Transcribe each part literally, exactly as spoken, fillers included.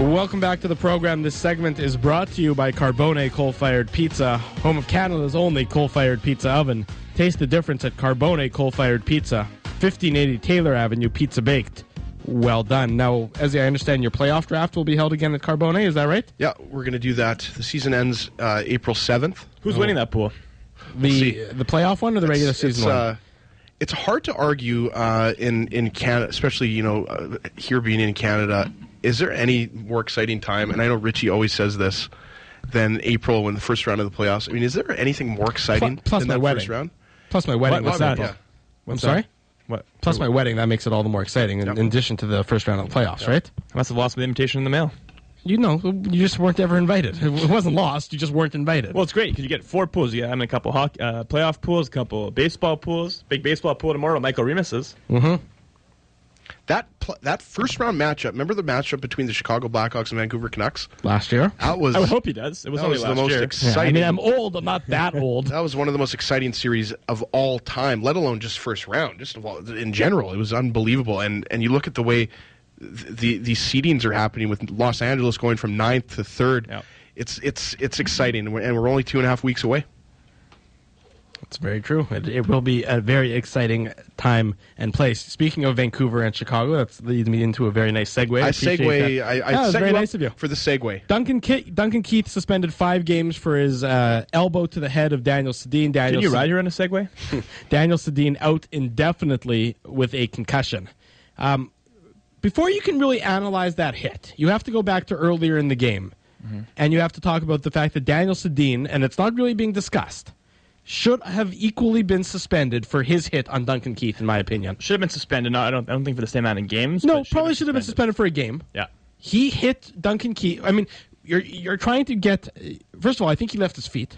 Welcome back to the program. This segment is brought to you by Carbone Coal-Fired Pizza, home of Canada's only coal-fired pizza oven. Taste the difference at Carbone Coal-Fired Pizza, fifteen eighty Taylor Avenue, Pizza Baked. Well done. Now, as I understand, your playoff draft will be held again at Carbone, is that right? Yeah, we're going to do that. The season ends uh, April seventh. Who's oh. winning that pool? The we'll the playoff one or the regular it's, season it's, one? Uh, it's hard to argue uh, in, in Canada, especially, you know, uh, here being in Canada. Is there any more exciting time, and I know Richie always says this, than April when the first round of the playoffs? I mean, is there anything more exciting plus, plus than my that wedding. first round? Plus my wedding. What, What's that? Yeah. I'm What's sorry? That? What? Plus my wedding, that makes it all the more exciting, in, Yep. in addition to the first round of the playoffs, Yep. right? I must have lost the invitation in the mail. You know, you just weren't ever invited. It wasn't lost, you just weren't invited. Well, it's great because you get four pools. You get, I mean, a couple hockey, uh, playoff pools, a couple baseball pools, big baseball pool tomorrow, Michael Remus's. Mm-hmm. That pl- that first round matchup, remember the matchup between the Chicago Blackhawks and Vancouver Canucks? Last year? That was, I would hope he does. It was that only was last the most year. exciting. Yeah, I mean, I'm old, I'm not that old. That was one of the most exciting series of all time, let alone just first round. Just of all, in general, it was unbelievable. And and you look at the way the the seedings are happening with Los Angeles going from ninth to third. Yep. It's it's it's exciting, and we're, and we're only two and a half weeks away. That's very true. It, it will be a very exciting time and place. Speaking of Vancouver and Chicago, that leads me into a very nice segue. I appreciate segue. that. I, I yeah, it was set very you nice up of you. for the segue. Duncan Ke- Duncan Keith suspended five games for his uh, elbow to the head of Daniel Sedin. Daniel Did you Se- ride here on a Segway? Daniel Sedin out indefinitely with a concussion. Um, before you can really analyze that hit, you have to go back to earlier in the game, mm-hmm. and you have to talk about the fact that Daniel Sedin, and it's not really being discussed, should have equally been suspended for his hit on Duncan Keith, in my opinion. Should have been suspended. No, I don't. I don't think for the same amount of games. No, but probably should have been suspended for a game. Yeah. He hit Duncan Keith. I mean, you're you're trying to get. First of all, I think he left his feet.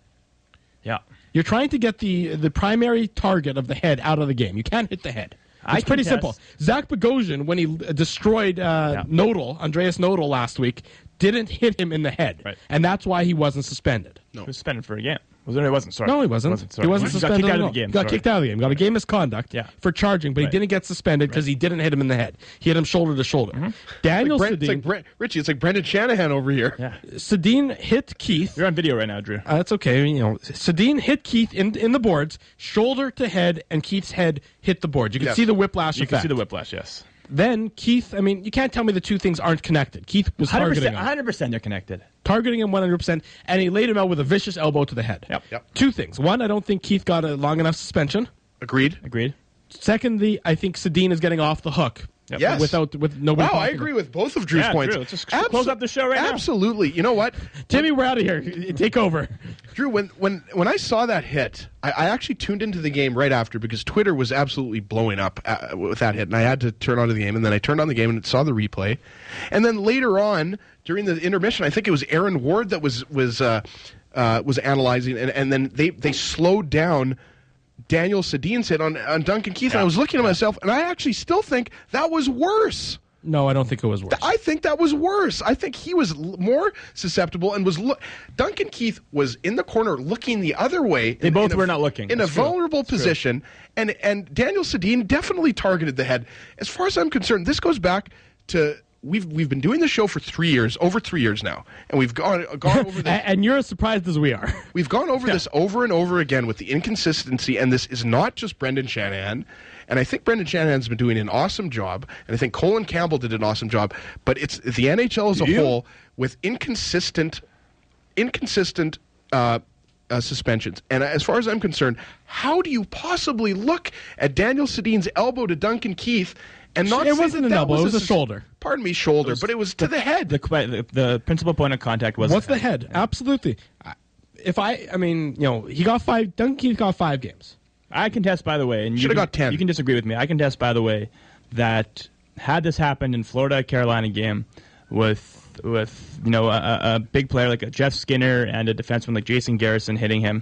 Yeah. You're trying to get the the primary target of the head out of the game. You can't hit the head. I It's pretty contest. simple. Zach Bogosian, when he uh, destroyed uh, Yeah. Nodal, Andreas Nodal last week, didn't hit him in the head, Right. and that's why he wasn't suspended. He was suspended for a game. Was it? It wasn't. Sorry. No, he wasn't. sorry. he wasn't He suspended. Got kicked out at of all. the game. Got sorry. kicked out of the game. Got a game misconduct Yeah. for charging, but Right. he didn't get suspended because he didn't hit him in the head. He hit him shoulder to shoulder. Mm-hmm. Daniel Brent, it's Sedin, like Brent, Richie, it's like Brendan Shanahan over here. Yeah. Sedin hit Keith. You're on video right now, Drew. Uh, that's okay. You know, Sedin hit Keith in in the boards, shoulder to head, and Keith's head hit the boards. You can Yes. see the whiplash You effect. can see the whiplash. Yes. Then Keith, I mean, you can't tell me the two things aren't connected. Keith was one hundred targeting percent. him. one hundred percent they're connected. Targeting him one hundred percent, and he laid him out with a vicious elbow to the head. Yep. Yep. Two things. One, I don't think Keith got a long enough suspension. Agreed. Agreed. Secondly, I think Sedin is getting off the hook. Yep. Yes. Without with nobody. Wow, I talking agree to him. with both of Drew's Yeah, points. Drew, let's just close up the show right now. Absolutely. You know what? Timmy, we're out of here. Take over. Drew, when when when I saw that hit, I, I actually tuned into the game right after because Twitter was absolutely blowing up uh, with that hit, and I had to turn on to the game, and then I turned on the game and saw the replay, and then later on during the intermission, I think it was Aaron Ward that was was uh, uh, was analyzing, and, and then they they slowed down Daniel Sedin's hit on on Duncan Keith, Yeah. and I was looking at myself, and I actually still think that was worse. No, I don't think it was worse. I think that was worse. I think he was l- more susceptible and was. Lo- Duncan Keith was in the corner looking the other way. They in- both in a- were not looking. in That's a true. vulnerable That's true. position, and and Daniel Sedin definitely targeted the head. As far as I'm concerned, this goes back to we've we've been doing the show for three years, over three years now, and we've gone gone over A- this. and you're as surprised as we are. We've gone over this over and over again with the inconsistency, and this is not just Brendan Shanahan. And I think Brendan Shanahan's been doing an awesome job, and I think Colin Campbell did an awesome job. But it's the N H L as a you? whole with inconsistent, inconsistent uh, uh, suspensions. And as far as I'm concerned, how do you possibly look at Daniel Sedin's elbow to Duncan Keith and not? It say wasn't that an that elbow, it was a sus- shoulder. Pardon me, shoulder, but it was to the head. The, the, the principal point of contact was What's the head? Absolutely. I- If I, I mean, you know, he got five. Duncan Keith got five games. I contest, by the way, and you Should've can- got ten. You can disagree with me. I contest, by the way, that had this happened in Florida Carolina game with with you know a, a big player like a Jeff Skinner and a defenseman like Jason Garrison hitting him,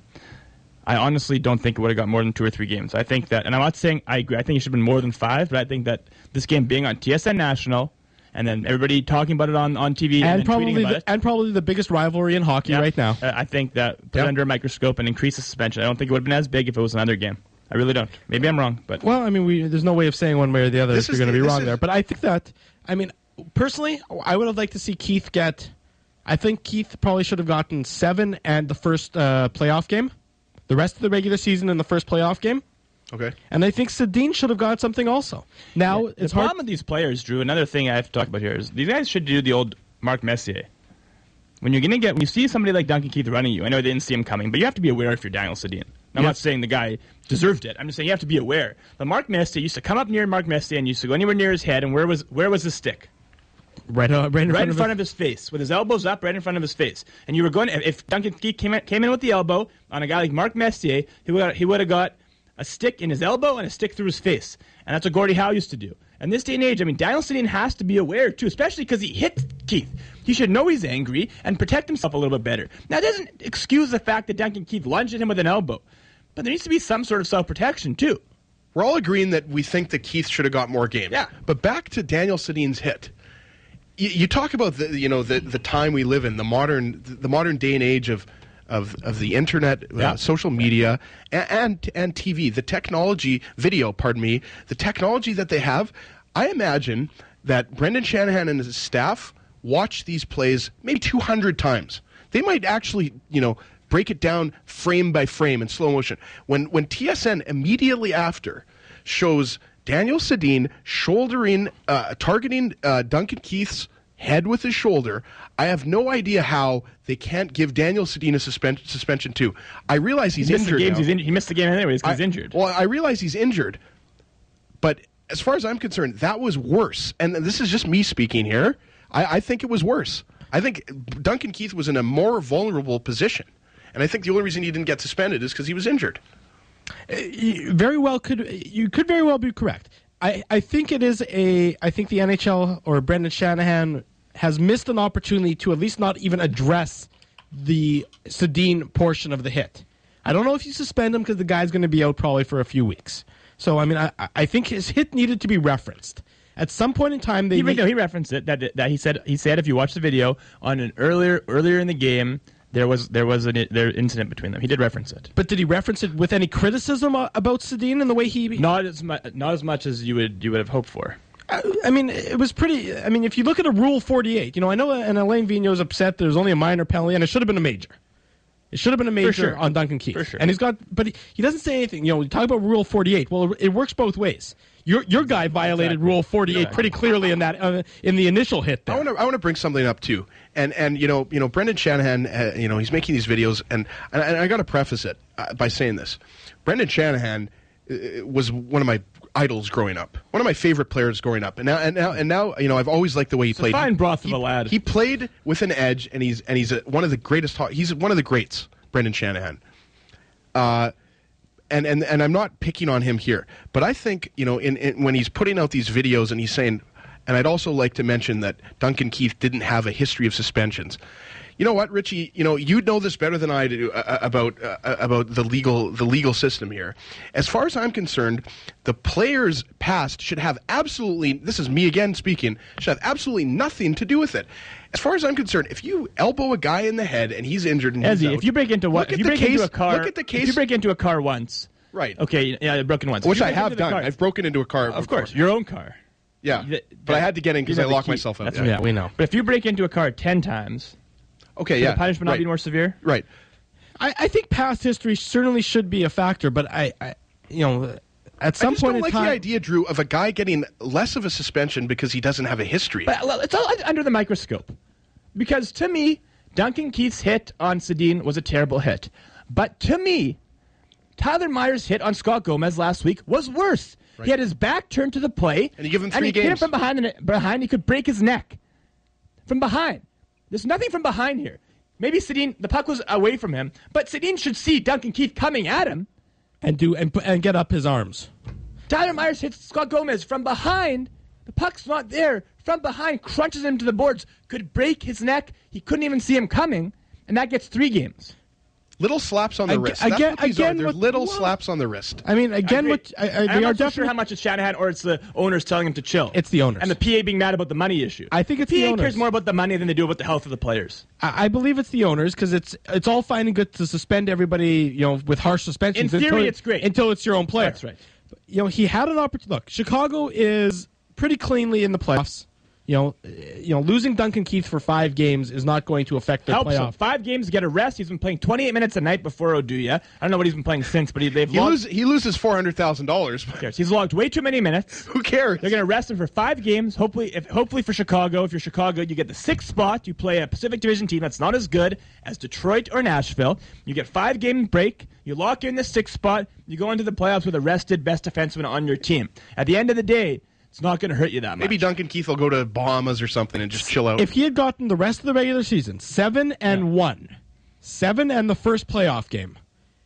I honestly don't think it would have got more than two or three games. I think that, and I'm not saying I agree. I think it should have been more than five, but I think that this game being on T S N National and then everybody talking about it on, on T V and, And then probably tweeting about the, it. and probably the biggest rivalry in hockey Yeah. right now. Uh, I think that put Yep. it under a microscope and increase the suspension. I don't think it would have been as big if it was another game. I really don't. Maybe I'm wrong, but Well, I mean, we, there's no way of saying one way or the other This if you're is going to the- be this wrong is- there. But I think that, I mean, personally, I would have liked to see Keith get. I think Keith probably should have gotten seven and the first uh, playoff game, the rest of the regular season and the first playoff game. Okay. And I think Sedin should have got something also. Now, Yeah, it's the hard. problem with these players, Drew, another thing I have to talk about here is these guys should do the old Mark Messier. When you're going to get, when you see somebody like Duncan Keith running you, I know they didn't see him coming, but you have to be aware if you're Daniel Sedin. I'm Yeah. not saying the guy deserved it. I'm just saying you have to be aware. But Mark Messier used to come up near Mark Messier and used to go anywhere near his head, and where was where was his stick? Right, uh, right in Right front, in of, front it. of his face, with his elbows up, right in front of his face. And you were going, if Duncan Keith came in, came in with the elbow on a guy like Mark Messier, he would he would have got a stick in his elbow and a stick through his face. And that's what Gordie Howe used to do. And this day and age, I mean, Daniel Sedin has to be aware, too, especially because he hit Keith. He should know he's angry and protect himself a little bit better. Now, it doesn't excuse the fact that Duncan Keith lunged at him with an elbow. But there needs to be some sort of self-protection, too. We're all agreeing that we think that Keith should have got more games. Yeah. But back to Daniel Sedin's hit. You, you talk about the you know the the time we live in, the modern the modern day and age of of, of the internet, Yeah. uh, social media, and, and and T V, the technology, video, pardon me, the technology that they have. I imagine that Brendan Shanahan and his staff watch these plays maybe two hundred times. They might actually, you know, break it down frame by frame in slow motion. When when T S N immediately after shows Daniel Sedin shouldering, uh, targeting uh, Duncan Keith's head with his shoulder, I have no idea how they can't give Daniel Sedin a suspen- suspension too. I realize he's He missed, the injured games, now. he's in, he missed the game anyways because he's I- injured. Well, I realize he's injured, but as far as I'm concerned, that was worse. And this is just me speaking here. I, I think it was worse. I think Duncan Keith was in a more vulnerable position, and I think the only reason he didn't get suspended is because he was injured. You very well could you could very well be correct. I, I think it is a I think the N H L or Brendan Shanahan has missed an opportunity to at least not even address the Sedin portion of the hit. I don't know if you suspend him because the guy's going to be out probably for a few weeks. So I mean I I think his hit needed to be referenced. At some point in time they He, need, no, he referenced it. That that he said he said if you watch the video on an earlier earlier in the game, there was there was an there incident between them. He did reference it. but did he reference it with any criticism uh, about Sedin and the way he Not as much not as much as you would you would have hoped for. I I mean, it was pretty. I mean, if you look at a Rule forty-eight, you know, I know, and Alain Vigneault's upset. There's only a minor penalty, and it should have been a major. It should have been a major sure. on Duncan Keith. For sure. And he's got, but he, he doesn't say anything. You know, we talk about Rule forty-eight. Well, it works both ways. Your your guy violated Exactly. Rule forty-eight Exactly. pretty clearly in that uh, in the initial hit. I There. want to I want to bring something up too, and and you know you know Brendan Shanahan, uh, you know he's making these videos, and and, and I got to preface it uh, by saying this: Brendan Shanahan uh, was one of my idols growing up, one of my favorite players growing up, and now and now and now you know I've always liked the way he a played. fine broth of he, a lad. He played with an edge, and he's and he's a, one of the greatest. ho- He's one of the greats, Brendan Shanahan. Uh, and, and and I'm not picking on him here, but I think you know in, in when he's putting out these videos and he's saying, and I'd also like to mention that Duncan Keith didn't have a history of suspensions. You know what, Richie? You know you know this better than I do uh, about uh, about the legal the legal system here. As far as I'm concerned, the players past should have absolutely. This is me again speaking. Should have absolutely nothing to do with it. As far as I'm concerned, if you elbow a guy in the head and he's injured and he's Ezzy, out, if you break into look what if at you the break case, into a car, look at the if case, you break into a car once, right? okay, yeah, broken once, If Which you I break have into the done. car- I've broken into a car. of before. course, your own car. Yeah, You- but I had to get in because you I have the locked key. myself out. That's Yeah. right. Yeah, we know. But if you break into a car ten times, Okay, should yeah. the punishment not right. be more severe? Right. I, I think past history certainly should be a factor, but I, I you know, at some I just point don't in like time, the idea, Drew, of a guy getting less of a suspension because he doesn't have a history. But well, it's all under the microscope. Because to me, Duncan Keith's hit on Sedin was a terrible hit. But to me, Tyler Myers' hit on Scott Gomez last week was worse. Right. He had his back turned to the play. And you give him and three he hit him games. from behind, the, behind. He could break his neck. From behind. There's nothing from behind here. Maybe Sedin, the puck was away from him, but Sedin should see Duncan Keith coming at him. and do and, pu- and get up his arms. Tyler Myers hits Scott Gomez from behind. The puck's not there. From behind, crunches him to the boards. Could break his neck. He couldn't even see him coming, and that gets three games. Little slaps on the Aga- wrist. That's again- what these again are. They're with- little well- slaps on the wrist. I mean, again, agree. what I, I, And they I'm are not so sure definitely how much it's Shanahan or it's the owners telling him to chill. It's the owners. And the P A being mad about the money issue. I think it's P A the owners. cares more about the money than they do about the health of the players. I, I believe it's the owners because it's it's all fine and good to suspend everybody, you know, with harsh suspensions. In theory, until, it's great. until it's your own player. That's right. You know, he had an opportunity. Look, Chicago is pretty cleanly in the playoffs. You know, you know, losing Duncan Keith for five games is not going to affect their Helps him. playoff. Five games to get a rest. He's been playing twenty-eight minutes a night before Oduya. I don't know what he's been playing since, but he, they've He, logged, lose, he loses four hundred thousand dollars. Who cares? He's logged way too many minutes. Who cares? They're going to rest him for five games. Hopefully, if, hopefully for Chicago. If you're Chicago, you get the sixth spot. You play a Pacific Division team that's not as good as Detroit or Nashville. You get five game break. You lock in the sixth spot. You go into the playoffs with a rested best defenseman on your team. At the end of the day, it's not going to hurt you that much. Maybe Duncan Keith will go to Bahamas or something and just chill out. If he had gotten the rest of the regular season, seven and Yeah. one, seven and the first playoff game,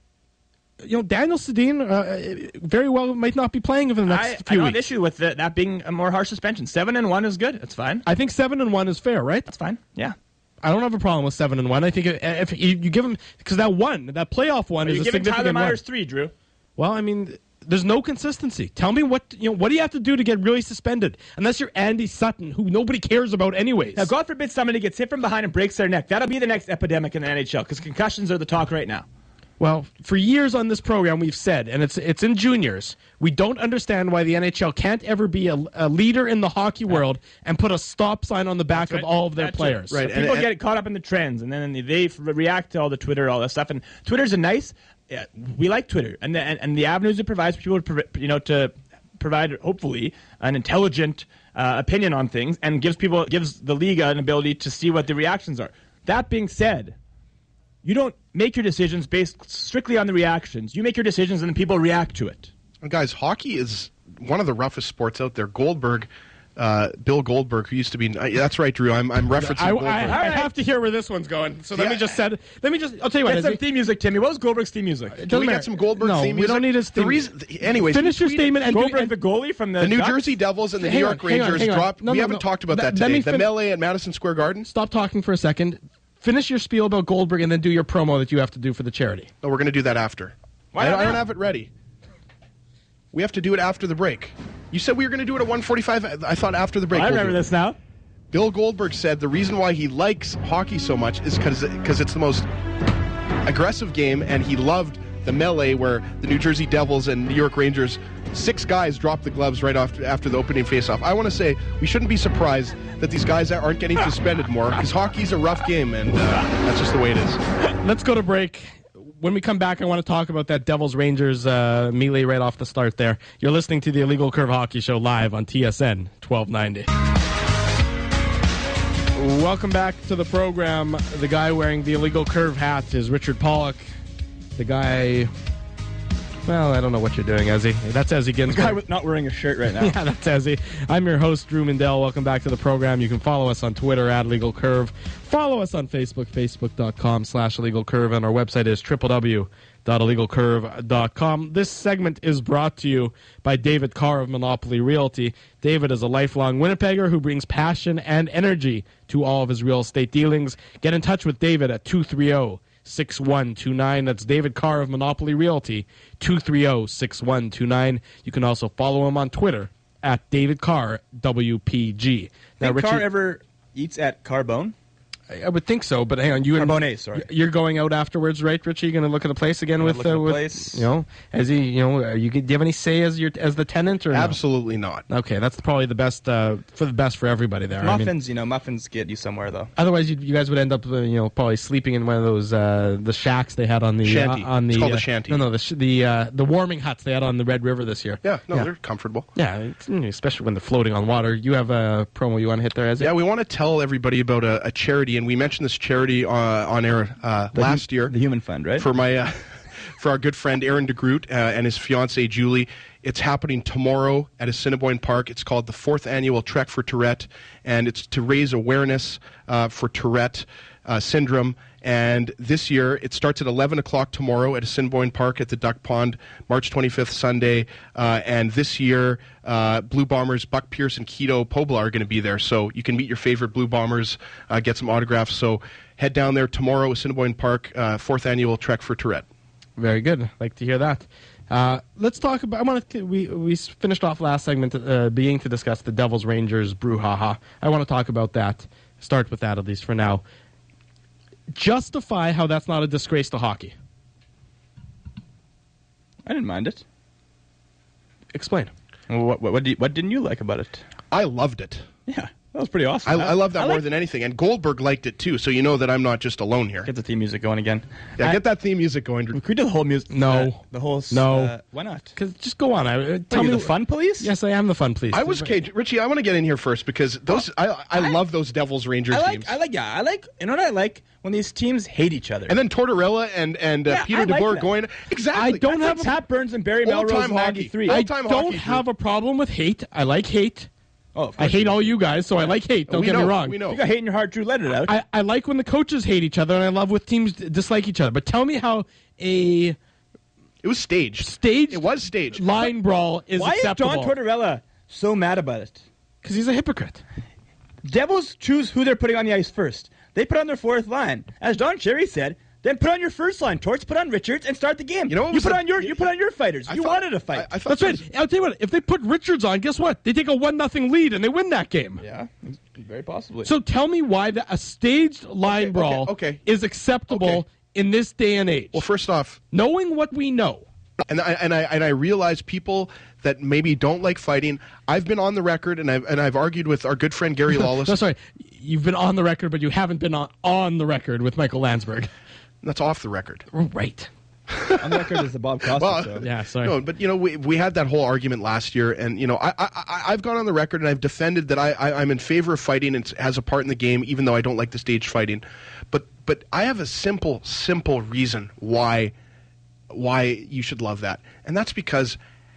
you know, Daniel Sedin uh, very well might not be playing for the next I, I few don't have weeks. issue with the, that being a more harsh suspension. Seven and one is good. That's fine. I think seven and one is fair, right? That's fine. Yeah. I don't have a problem with seven and one. I think if, if you, you give him because that one, that playoff one, Are is you a giving significant Tyler one. Myers three, Drew? Well, I mean, there's no consistency. Tell me what you know. What do you have to do to get really suspended? Unless you're Andy Sutton, who nobody cares about anyways. Now, God forbid somebody gets hit from behind and breaks their neck. That'll be the next epidemic in the N H L because concussions are the talk right now. Well, for years on this program, we've said, and it's it's in juniors, we don't understand why the N H L can't ever be a, a leader in the hockey world and put a stop sign on the back Right. of all of their That's players. it. Right. People And- and- get caught up in the trends, and then they f- react to all the Twitter, all that stuff. And Twitter's a nice. Yeah, we like Twitter, and the and, and the avenues it provides for people to prov- you know to provide hopefully an intelligent uh, opinion on things, and gives people gives the league an ability to see what the reactions are. That being said, you don't make your decisions based strictly on the reactions. You make your decisions, and then people react to it. And guys, hockey is one of the roughest sports out there. Goldberg, uh, Bill Goldberg, who used to be. Uh, that's right, Drew. I'm, I'm referencing I, Goldberg. I, I have to hear where this one's going. So let Yeah. me just set. Let me just. I'll tell you what. Get some Izzy. theme music, Timmy. What was Goldberg's theme music? It Can doesn't we matter. get some Goldberg no, theme we music? don't need his The theme. reason, anyways, Finish he your tweeted- statement and do, Goldberg, and, the goalie from the The New Ducks? Jersey Devils and the Hang New on, York hang on, Rangers hang on. dropped. No, we no, haven't no. talked about Let- that let me today. The fin- melee at Madison Square Garden. Stop talking for a second. Finish your spiel about Goldberg and then do your promo that you have to do for the charity. No, we're going to do that after. Why I, not I don't now? have it ready. We have to do it after the break. You said we were going to do it at one forty-five. I I thought after the break. I we'll remember do it. this now. Bill Goldberg said the reason why he likes hockey so much is because it's the most aggressive game, and he loved the melee where the New Jersey Devils and New York Rangers, six guys dropped the gloves right after, after the opening faceoff. I want to say we shouldn't be surprised that these guys aren't getting suspended more because hockey's a rough game, and uh, that's just the way it is. Let's go to break. When we come back, I want to talk about that Devils Rangers uh, melee right off the start there. You're listening to the Illegal Curve Hockey Show live on T S N twelve ninety. Welcome back to the program. The guy wearing the Illegal Curve hat is Richard Pollock. The guy, well, I don't know what you're doing, Ezzy. That's Ezzy Ginsburg. Guy with not wearing a shirt right now. Yeah, that's Ezzy. I'm your host, Drew Mindell. Welcome back to the program. You can follow us on Twitter at Legal Curve. Follow us on Facebook, facebook.com slash Illegal Curve, and our website is w w w dot illegal curve dot com. This segment is brought to you by David Carr of Monopoly Realty. David is a lifelong Winnipegger who brings passion and energy to all of his real estate dealings. Get in touch with David at two three zero, six one two nine. That's David Carr of Monopoly Realty, two three zero, six one two nine. You can also follow him on Twitter at David Carr W P G. Now, Think Carr Richie, ever eats at Carbone? I I would think so, but hang on, you and Carbone, sorry. you're going out afterwards, right, Richie? You're going to look at a place again I'm with, gonna uh, look at a with place. you know, as he, you know, are you, do you have any say as your as the tenant or no? Absolutely not. Okay, that's probably the best uh, for the best for everybody there. I mean, Muffins, you know, muffins get you somewhere though. otherwise, you, you guys would end up, uh, you know, probably sleeping in one of those uh, the shacks they had on the Shanty. Uh, on the It's called uh, a shanty. No, no, the sh- the uh, the warming huts they had on the Red River this year. Yeah, no, Yeah. they're comfortable. Yeah, it's, mm, especially when they're floating on water. You have a promo you want to hit there, as Yeah, we want to tell everybody about a, a charity, and we mentioned this charity uh, on air uh, last year. The Human Fund, right? for my uh, for our good friend Aaron DeGroot uh, and his fiancee Julie. It's happening tomorrow at Assiniboine Park. It's called the fourth annual Trek for Tourette, and it's to raise awareness uh, for Tourette uh, syndrome. And this year, it starts at eleven o'clock tomorrow at Assiniboine Park at the Duck Pond, March twenty-fifth, Sunday. Uh, and this year, uh, Blue Bombers, Buck Pierce and Keto Pobla are going to be there. So you can meet your favorite Blue Bombers, uh, get some autographs. So head down there tomorrow, Assiniboine Park, uh, fourth annual Trek for Tourette. Very good. Like to hear that. Uh, let's talk about. I want to. We we finished off last segment uh, beginning to discuss the Devils Rangers brouhaha. I want to talk about that. Start with that at least for now. Justify how that's not a disgrace to hockey. I didn't mind it. Explain. Well, what what, what, did, what didn't you like about it? I loved it. Yeah. That was pretty awesome. I, I love that I more like- than anything. And Goldberg liked it too, so you know that I'm not just alone here. Get the theme music going again. Yeah, I- get that theme music going. Can we do the whole music? No. uh, the whole. s- No. Uh, why not? Because just go on. I, uh, Tell tell me the fun police. Yes, I am the fun police. I was okay, Richie. I want to get in here first because those I I, I- love those Devils Rangers I like. games. I like. Yeah, I like. You know what I like when these teams hate each other. and then Tortorella and and uh, Yeah, Peter I like DeBoer that. going exactly. I don't That's have like Pat Burns and Barry Old-time Melrose in hockey. ninety-three. I Old-time don't hockey, have Drew. a problem with hate. I like hate. Oh, of I course hate you all do. you guys, so I like hate. Don't we get know, me wrong. We know. You got hate in your heart, Drew. Let it out. I, I like when the coaches hate each other, and I love when teams d- dislike each other. But tell me how a It was staged. staged It was staged. line brawl is Why is acceptable. John Tortorella so mad about it? Because he's a hypocrite. Devils choose who they're putting on the ice first. They put on their fourth line. As Don Cherry said, then put on your first line. Torts, put on Richards, and start the game. You know what you was put the- on your you put on your fighters. I you thought- wanted a fight. I, I thought That's there right. was- I'll tell you what. If they put Richards on, guess what? They take a one nothing lead and they win that game. yeah, very possibly. So tell me why the, a staged line Okay, brawl okay, okay. is acceptable Okay. in this day and age. Well, first off, Knowing what we know. and I and I and I realize people that maybe don't like fighting. I've been on the record, and I've and I've argued with our good friend Gary Lawless. No, sorry. You've been on the record, but you haven't been on, on the record with Michael Landsberg. That's off the record. Right. on the record is the Bob Costa Well, show. Yeah, sorry. No, but you know we we had that whole argument last year, and you know I, I I- I've gone on the record and I've defended that I, I I'm in favor of fighting and it has a part in the game, even though I don't like the stage fighting. But but I have a simple simple reason why why you should love that, and that's because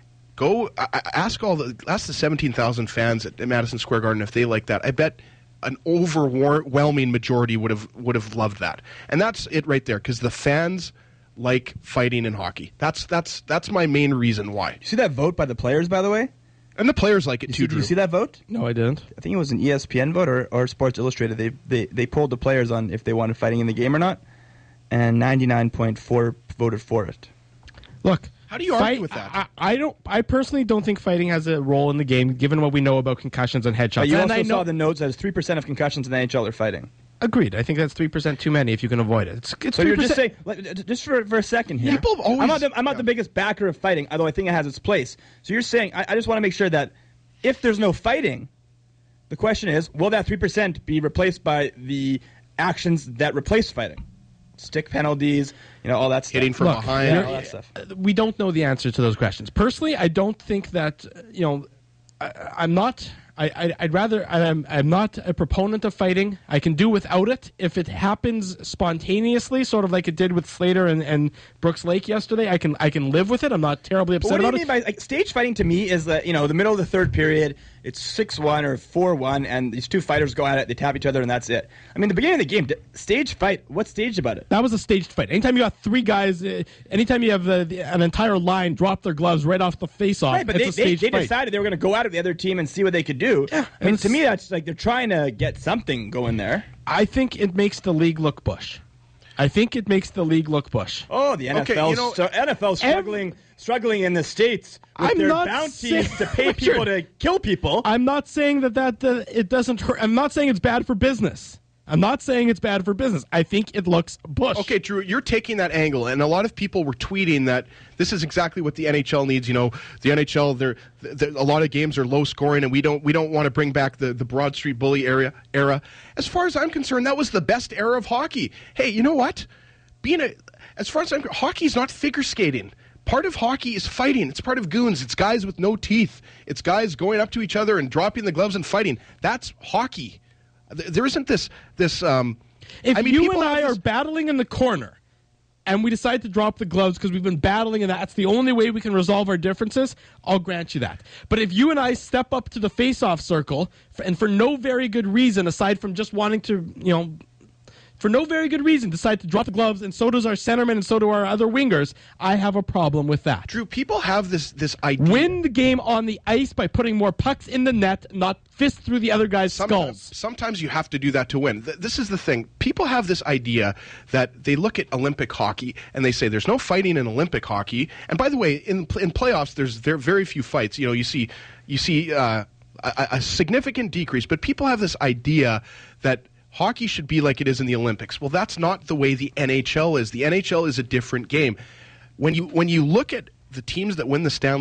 go I, I- ask all the ask the seventeen thousand fans at Madison Square Garden if they like that. I bet an overwhelming majority would have would have loved that, and that's it right there because the fans like fighting in hockey. That's that's that's my main reason why. You see that vote by the players, by the way? And the players like it You too, see, did Drew. you see that vote? No, I didn't. I think it was an E S P N vote or, or Sports Illustrated. They, they they polled the players on if they wanted fighting in the game or not, and ninety-nine point four voted for it. Look. How do you argue with that? I, I don't. I personally don't think fighting has a role in the game, given what we know about concussions and headshots. But you and also I know, saw the notes that it's three percent of concussions in the N H L are fighting. agreed. I think that's three percent too many if you can avoid it. It's, it's So you're just 3%. saying, like, just for, for a second here. People have always- I'm not, the, I'm not yeah. the biggest backer of fighting, although I think it has its place. So you're saying, I, I just want to make sure that if there's no fighting, the question is, will that three percent be replaced by the actions that replace fighting? Stick penalties, you know, all that stuff. Hitting from Look, behind. Yeah, you're- all that stuff. we don't know the answer to those questions. Personally, I don't think that uh, you know. I, I'm not. I, I, I'd rather. I'm. I'm not a proponent of fighting. I can do without it if it happens spontaneously, sort of like it did with Slater and, and Brooks Lake yesterday. I can. I can live with it. I'm not terribly But upset what do you about mean it. by like, stage fighting? To me, is that you know the middle of the third period, it's six one or four one, and these two fighters go at it, they tap each other, and that's it. I mean, the beginning of the game, d- stage fight. What's staged about it? That was a staged fight. Anytime you got three guys, uh, anytime you have uh, the, an entire line drop their gloves right off the face-off, Right, but it's they, a they, staged they fight. decided they were going to go out at the other team and see what they could do. Yeah, I mean, and to it's- me, that's like they're trying to get something going there. I think it makes the league look bush. I think it makes the league look bush. Oh, the N F L, Okay, you know- so N F L struggling, struggling in the states with I'm their not bounties saying- to pay people to kill people. I'm not saying that that uh, it doesn't hurt. I'm not saying it's bad for business. I'm not saying it's bad for business. I think it looks bush. Okay, Drew, you're taking that angle, and a lot of people were tweeting that this is exactly what the N H L needs. You know, the N H L, they're, they're, a lot of games are low scoring, and we don't we don't want to bring back the, the Broad Street Bully area era. As far as I'm concerned, that was the best era of hockey. Hey, you know what? Being a as far as I'm hockey is not figure skating. Part of hockey is fighting. It's part of goons. It's guys with no teeth. It's guys going up to each other and dropping the gloves and fighting. That's hockey. There isn't this this. Um, If I mean, you people and have I this- are battling in the corner, and we decide to drop the gloves because we've been battling, and that's the only way we can resolve our differences, I'll grant you that. But if you and I step up to the face-off circle, f- and for no very good reason aside from just wanting to, you know. For no very good reason, decide to drop the gloves, and so does our centerman, and so do our other wingers. I have a problem with that. Drew, people have this this idea. Win the game on the ice by putting more pucks in the net, not fist through the other guy's Sometimes, skulls. sometimes you have to do that to win. Th- This is the thing. People have this idea that they look at Olympic hockey and they say there's no fighting in Olympic hockey. And by the way, in pl- in playoffs, there's there are very few fights. You know, you see you see uh, a, a significant decrease. But people have this idea that hockey should be like it is in the Olympics. Well, that's not the way the N H L is. The N H L is a different game. When you when you look at the teams that win the Stanley,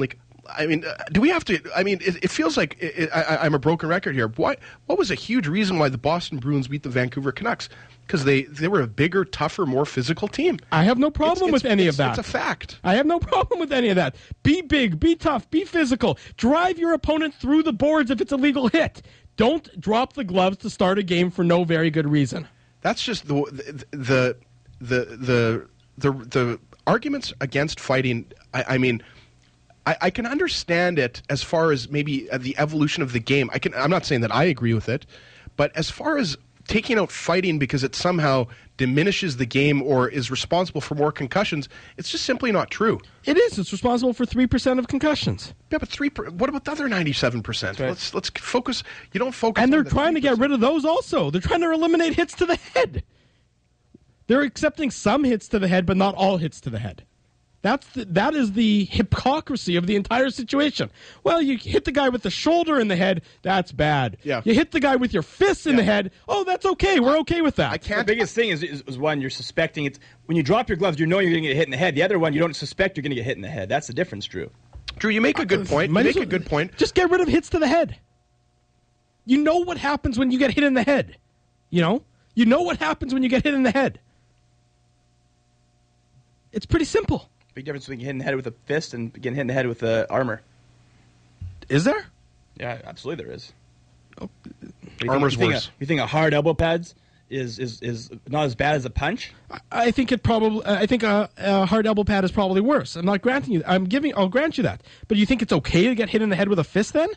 I mean, uh, do we have to? I mean, it, it feels like it, it, I, I'm a broken record here. What what was a huge reason why the Boston Bruins beat the Vancouver Canucks? Because they, they were a bigger, tougher, more physical team. I have no problem It's- with it's- any it's- of that. It's a fact. I have no problem with any of that. Be big, be tough, be physical. Drive your opponent through the boards if it's a legal hit. Don't drop the gloves to start a game for no very good reason. That's just the the the the the, the arguments against fighting. I, I mean. I, I can understand it as far as maybe uh, the evolution of the game. I can. I'm not saying that I agree with it, but as far as taking out fighting because it somehow diminishes the game or is responsible for more concussions, it's just simply not true. It is. It's responsible for three percent of concussions. Yeah, but three. Per, what about the other ninety-seven percent? Right. Let's let's focus. You don't focus. And on they're the trying to get three percent. rid of those also. They're trying to eliminate hits to the head. They're accepting some hits to the head, but not all hits to the head. That's the, that is the hypocrisy of the entire situation. Well, you hit the guy with the shoulder in the head, that's bad. Yeah. You hit the guy with your fist in Yeah. the head, oh, that's okay. We're okay with that. I The can't. biggest thing is, is, is one, you're suspecting it's when you drop your gloves, you know you're going to get hit in the head. The other one, you don't suspect you're going to get hit in the head. That's the difference, Drew. Drew, you make a good point. You Might make as well- a good point. Just get rid of hits to the head. You know what happens when you get hit in the head. You know? You know what happens when you get hit in the head. It's pretty simple. Big difference between getting hit in the head with a fist and getting hit in the head with uh, armor. Is there? Yeah, absolutely there is. Oh, You Armor's think, you think worse. A, you think a hard elbow pads is, is, is not as bad as a punch? I think it probably. I think a, a hard elbow pad is probably worse. I'm not granting you. I'm giving. I'll grant you that. But you think it's okay to get hit in the head with a fist? Then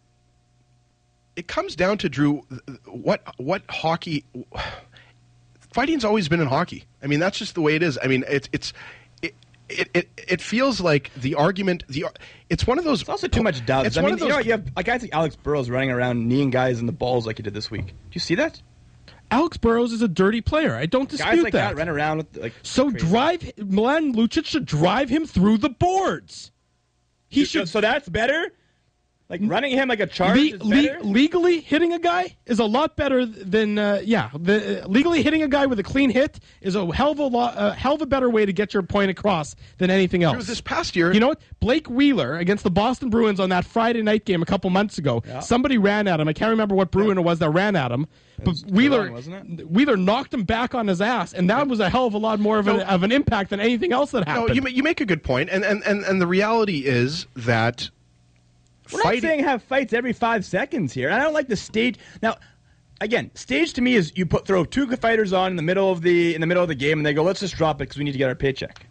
It comes down to Drew. What what hockey? Fighting's always been in hockey. I mean, that's just the way it is. I mean, it's it's. It, it, it, it feels like the argument. The it's one of those. It's also too much doves. It's I one mean, of you those. know what? You have like guys like Alex Burrows running around kneeing guys in the balls like he did this week. Do you see that? Alex Burrows is a dirty player. I don't dispute Guys like that. that run around with like. so crazy. drive Milan Lucic should drive him through the boards. He So, should. so that's better. Like running him like a charge Le- is le- better. legally hitting a guy is a lot better than uh, yeah. The, uh, legally hitting a guy with a clean hit is a hell of a lot, uh, hell of a better way to get your point across than anything else. Drew, this past year, You know what? Blake Wheeler against the Boston Bruins on that Friday night game a couple months ago. Yeah. Somebody ran at him. I can't remember what Bruin it was that ran at him. But was Wheeler, Trelon, wasn't it? Wheeler knocked him back on his ass, and that was a hell of a lot more of, an, No. of an impact than anything else that no, happened. you ma- you make a good point, and and and, and the reality is that We're not saying have fights every five seconds here. I don't like the stage. Now, again, stage to me is you put throw two fighters on in the middle of the in the middle of the game, and they go, "Let's just drop it because we need to get our paycheck."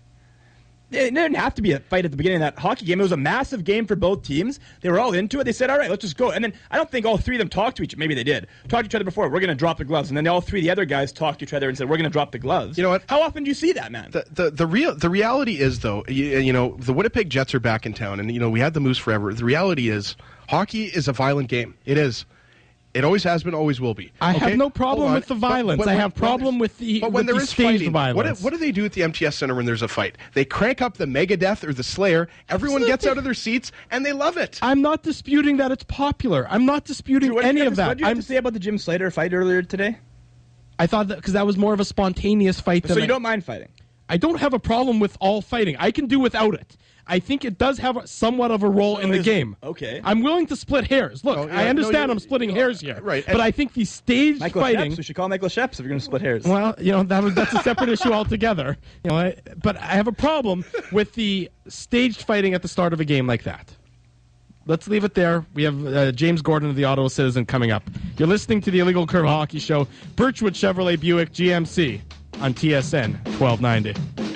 It didn't have to be a fight at the beginning of that hockey game. It was a massive game for both teams. They were all into it. They said, "All right, let's just go." And then I don't think all three of them talked to each. Maybe they did talk to each other before. We're going to drop the gloves, and then all three of the other guys talked to each other and said, "We're going to drop the gloves." You know what? How often do you see that, man? the, the the real the reality is though you, you know the Winnipeg Jets are back in town, and you know we had the Moose forever. The reality is hockey is a violent game. It is. It always has been, always will be. I have Okay? no problem Hold on. with the But- violence. but I when- have when problem there's- with the- But with when there the is staged fighting, violence. What, do- what do they do at the M T S Center when there's a fight? They crank up the Megadeth or the Slayer. Everyone gets out of their seats and they love it. I'm not disputing that it's popular. I'm not disputing What did any you have of to- that. What did you have I'm, to say about the Jim Slater fight earlier today? I thought that because that was more of a spontaneous fight. So than you I- don't mind fighting? I don't have a problem with all fighting. I can do without it. I think it does have a, somewhat of a role So in the is- game. okay. I'm willing to split hairs. Look, No, yeah, I no, understand you- I'm splitting hairs here. right, But and- I think the staged Michael fighting. Sheps. We should call Michael Sheps if you're going to split hairs. Well, you know that was, that's a separate issue altogether. You know, I, but I have a problem with the staged fighting at the start of a game like that. Let's leave it there. We have uh, James Gordon of the Ottawa Citizen coming up. You're listening to the Illegal Curve Hockey Show, Birchwood Chevrolet Buick G M C on T S N twelve ninety.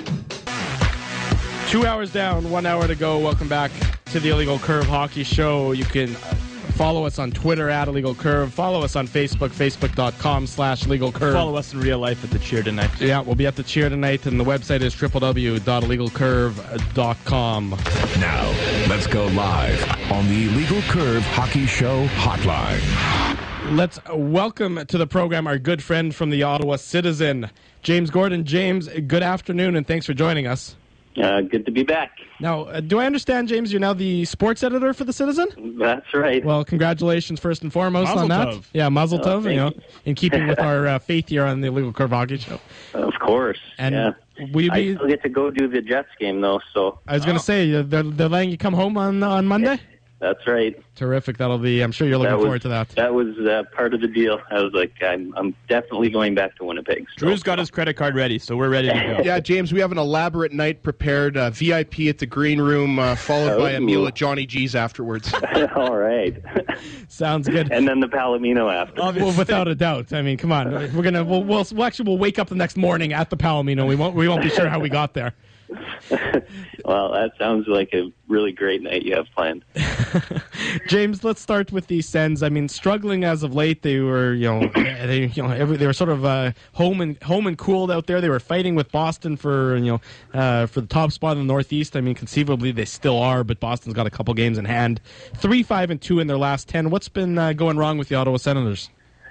Two hours down, one hour to go. Welcome back to the Illegal Curve Hockey Show. You can follow us on Twitter at Illegal Curve. Follow us on Facebook, facebook.com slash Legal Curve. Follow us in real life at the cheer tonight. Yeah, we'll be at the cheer tonight, and the website is w w w dot illegal curve dot com. Now, let's go live on the Illegal Curve Hockey Show hotline. Let's welcome to the program our good friend from the Ottawa Citizen, James Gordon. James, good afternoon, and thanks for joining us. Uh, good to be back. Now, uh, do I understand, James, you're now the sports editor for The Citizen? That's right. Well, congratulations first and foremost Mazel on that. tov. Yeah, mazel Oh, tov, thank you know, you. in keeping with our uh, faith here on the Illegal Curve Hockey Show. Of course. And yeah. will you I be, still get to go do the Jets game, though, so I was going to say, uh, they're, they're letting you come home on on Monday? that's right. Terrific. That'll be, I'm sure you're looking That was, forward to that. That was uh, part of the deal. I was like, I'm, I'm definitely going back to Winnipeg. So. Drew's got his credit card ready, so we're ready to go. Yeah, James, we have an elaborate night prepared, uh, V I P at the green room, uh, followed by a Ooh. meal at Johnny G's afterwards. All right. Sounds good. And then the Palomino after. Well, without a doubt. I mean, come on. We're gonna. We'll, we'll, we'll actually we'll wake up the next morning at the Palomino. We won't. We won't be sure how we got there. Well, that sounds like a really great night you have planned. James, let's start with the Sens. I mean, struggling as of late. They were, you know, they, you know, every, they were sort of uh, home and home and cooled out there. They were fighting with Boston for, you know, uh, for the top spot in the Northeast. I mean, conceivably they still are, but Boston's got a couple games in hand. Three, five, and two in their last ten. What's been uh, going wrong with the Ottawa Senators?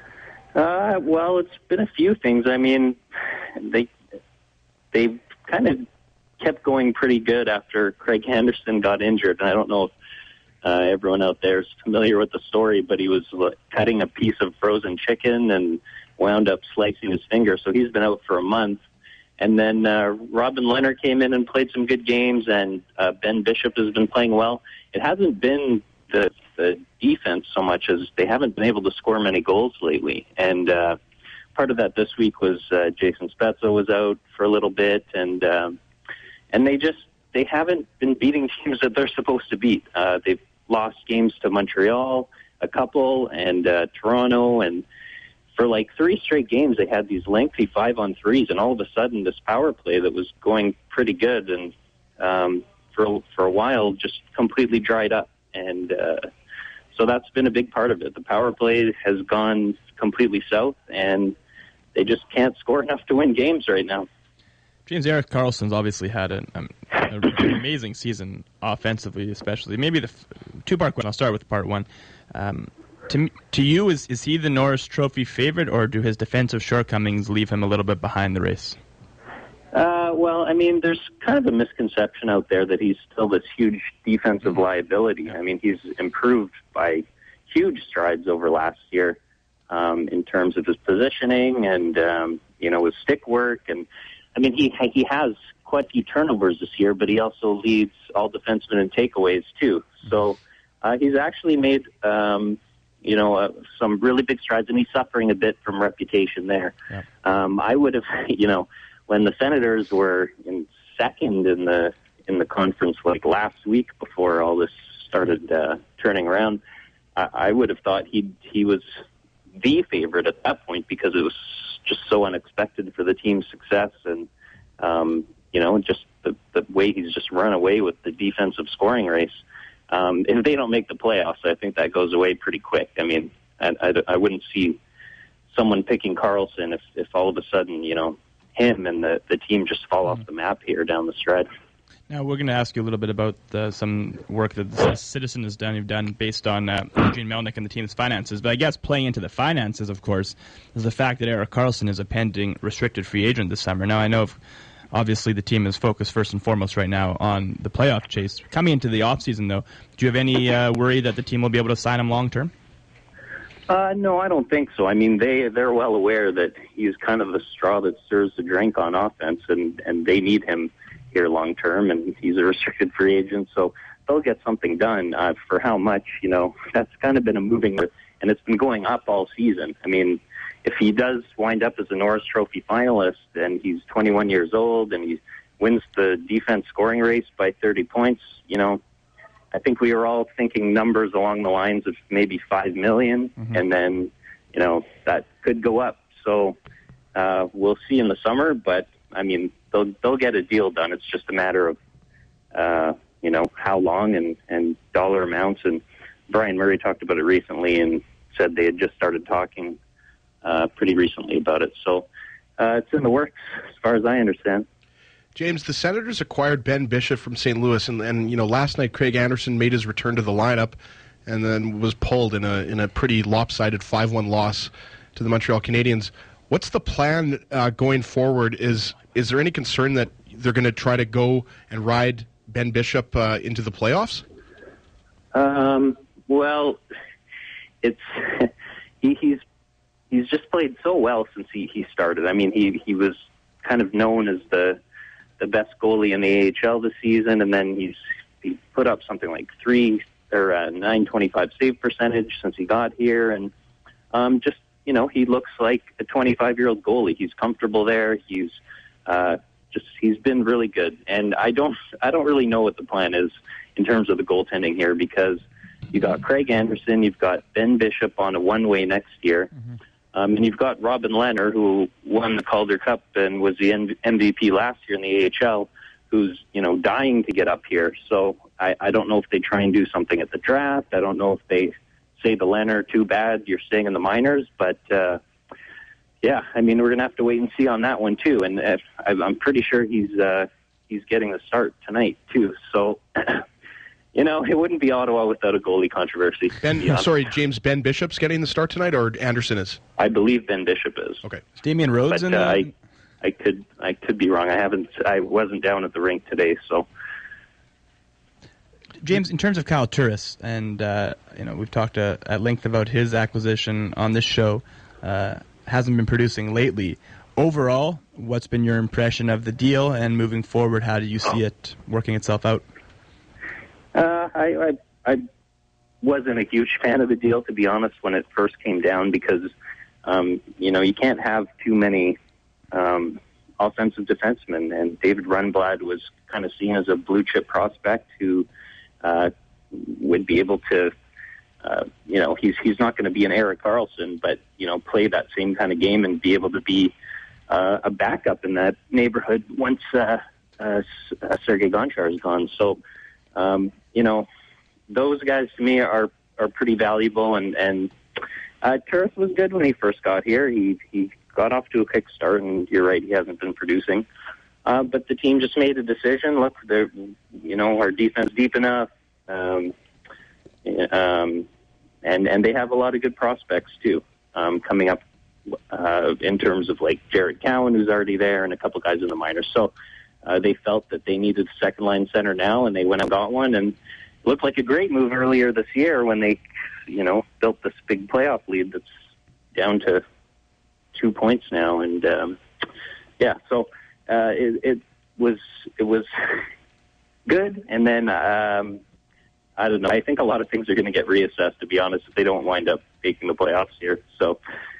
Uh, well, it's been a few things. I mean, they they kind of kept going pretty good after Craig Anderson got injured. And I don't know if uh, everyone out there is familiar with the story, but he was like, cutting a piece of frozen chicken and wound up slicing his finger. So he's been out for a month. And then uh, Robin Leonard came in and played some good games, and uh, Ben Bishop has been playing well. It hasn't been the, the defense so much as they haven't been able to score many goals lately. And uh, part of that this week was uh, Jason Spezza was out for a little bit, and um, and they just they haven't been beating teams that they're supposed to beat. Uh, they've lost games to Montreal, a couple, and uh, Toronto, and for like three straight games they had these lengthy five on threes, and all of a sudden this power play that was going pretty good and um, for for a while just completely dried up. And uh, so that's been a big part of it. The power play has gone completely south, and they just can't score enough to win games right now. James, Erik Karlsson's obviously had an, um, an amazing season offensively, especially. Maybe the f- two-part question. I'll start with part one. Um, to to you, is is he the Norris Trophy favorite, or do his defensive shortcomings leave him a little bit behind the race? Uh, well, I mean, there's kind of a misconception out there that he's still this huge defensive liability. I mean, he's improved by huge strides over last year um, in terms of his positioning and, um, you know, his stick work. And, I mean, he he has quite a few turnovers this year, but he also leads all defensemen in takeaways, too. So uh, he's actually made, um, you know, uh, some really big strides, and he's suffering a bit from reputation there. Yeah. Um, I would have, you know, when the Senators were in second in the in the conference like last week before all this started uh, turning around, I, I would have thought he he was the favorite at that point because it was just so unexpected for the team's success, and um, you know, just the, the way he's just run away with the defensive scoring race. Um, if they don't make the playoffs, I think that goes away pretty quick. I mean, I, I, I wouldn't see someone picking Karlsson if, if all of a sudden, you know, him and the, the team just fall off the map here down the stretch. Now, we're going to ask you a little bit about uh, some work that the Citizen has done, you've done based on uh, Eugene Melnick and the team's finances. But I guess playing into the finances, of course, is the fact that Erik Karlsson is a pending restricted free agent this summer. Now, I know if, obviously the team is focused first and foremost right now on the playoff chase. Coming into the offseason, though, do you have any uh, worry that the team will be able to sign him long-term? Uh, no, I don't think so. I mean, they, they're well aware that he's kind of the straw that stirs the drink on offense, and, and they need him here long term, and he's a restricted free agent, so they'll get something done. Uh, for how much, you know, that's kind of been a moving, and it's been going up all season. I mean, if he does wind up as a Norris Trophy finalist, and he's twenty-one years old, and he wins the defense scoring race by thirty points, you know, I think we were all thinking numbers along the lines of maybe five million, mm-hmm. and then, you know, that could go up. So uh, we'll see in the summer, but I mean, they'll they'll get a deal done. It's just a matter of, uh, you know, how long and, and dollar amounts. And Brian Murray talked about it recently and said they had just started talking uh, pretty recently about it. So uh, it's in the works, as far as I understand. James, the Senators acquired Ben Bishop from Saint Louis, and, and you know, last night Craig Anderson made his return to the lineup, and then was pulled in a in a pretty lopsided five one loss to the Montreal Canadiens. What's the plan uh, going forward? Is is there any concern that they're going to try to go and ride Ben Bishop uh, into the playoffs? Um, well, it's he, he's he's just played so well since he, he started. I mean, he he was kind of known as the the best goalie in the A H L this season, and then he's he put up something like three or uh, nine twenty-five save percentage since he got here, and um, just you know, he looks like a twenty-five-year-old goalie. He's comfortable there. He's uh, just he's been really good, and I don't I don't really know what the plan is in terms of the goaltending here, because you got Craig Anderson, you've got Ben Bishop on a one-way next year, mm-hmm. um, and you've got Robin Lehner, who won the Calder Cup and was the M V P last year in the A H L, who's you know dying to get up here. So I, I don't know if they try and do something at the draft. I don't know if they say to Lehner, too bad, you're staying in the minors, but uh, yeah, I mean, we're going to have to wait and see on that one, too. And if, I'm pretty sure he's uh, he's getting the start tonight, too. So, you know, it wouldn't be Ottawa without a goalie controversy. Ben, sorry, James, Ben Bishop's getting the start tonight, or Anderson is? I believe Ben Bishop is. Okay. Is Damian Rhodes but, in uh, the... I, I could I could be wrong. I haven't. I wasn't down at the rink today, so... James, in terms of Kyle Turris, and uh, you know, we've talked uh, at length about his acquisition on this show, uh, hasn't been producing lately. Overall, what's been your impression of the deal, and moving forward, how do you see it working itself out? Uh, I, I I wasn't a huge fan of the deal, to be honest, when it first came down, because um, you know you can't have too many um, offensive defensemen, and David Rundblad was kind of seen as a blue chip prospect who. Uh, would be able to, uh, you know, he's he's not going to be an Erik Karlsson, but, you know, play that same kind of game and be able to be uh, a backup in that neighborhood once uh, uh, Sergei Gonchar is gone. So, um, you know, those guys to me are, are pretty valuable. And, and uh, Turris was good when he first got here. He, he got off to a kick start, and you're right, he hasn't been producing. Uh, but the team just made a decision. Look, they're, you know, our defense deep enough, um, um, and and they have a lot of good prospects too um, coming up uh, in terms of like Jared Cowan, who's already there, and a couple guys in the minors. So uh, they felt that they needed a second line center now, and they went and got one, and it looked like a great move earlier this year when they, you know, built this big playoff lead that's down to two points now, and um, yeah, so. Uh, it, it was it was good, and then um, I don't know. I think a lot of things are going to get reassessed, to be honest, if they don't wind up making the playoffs here. So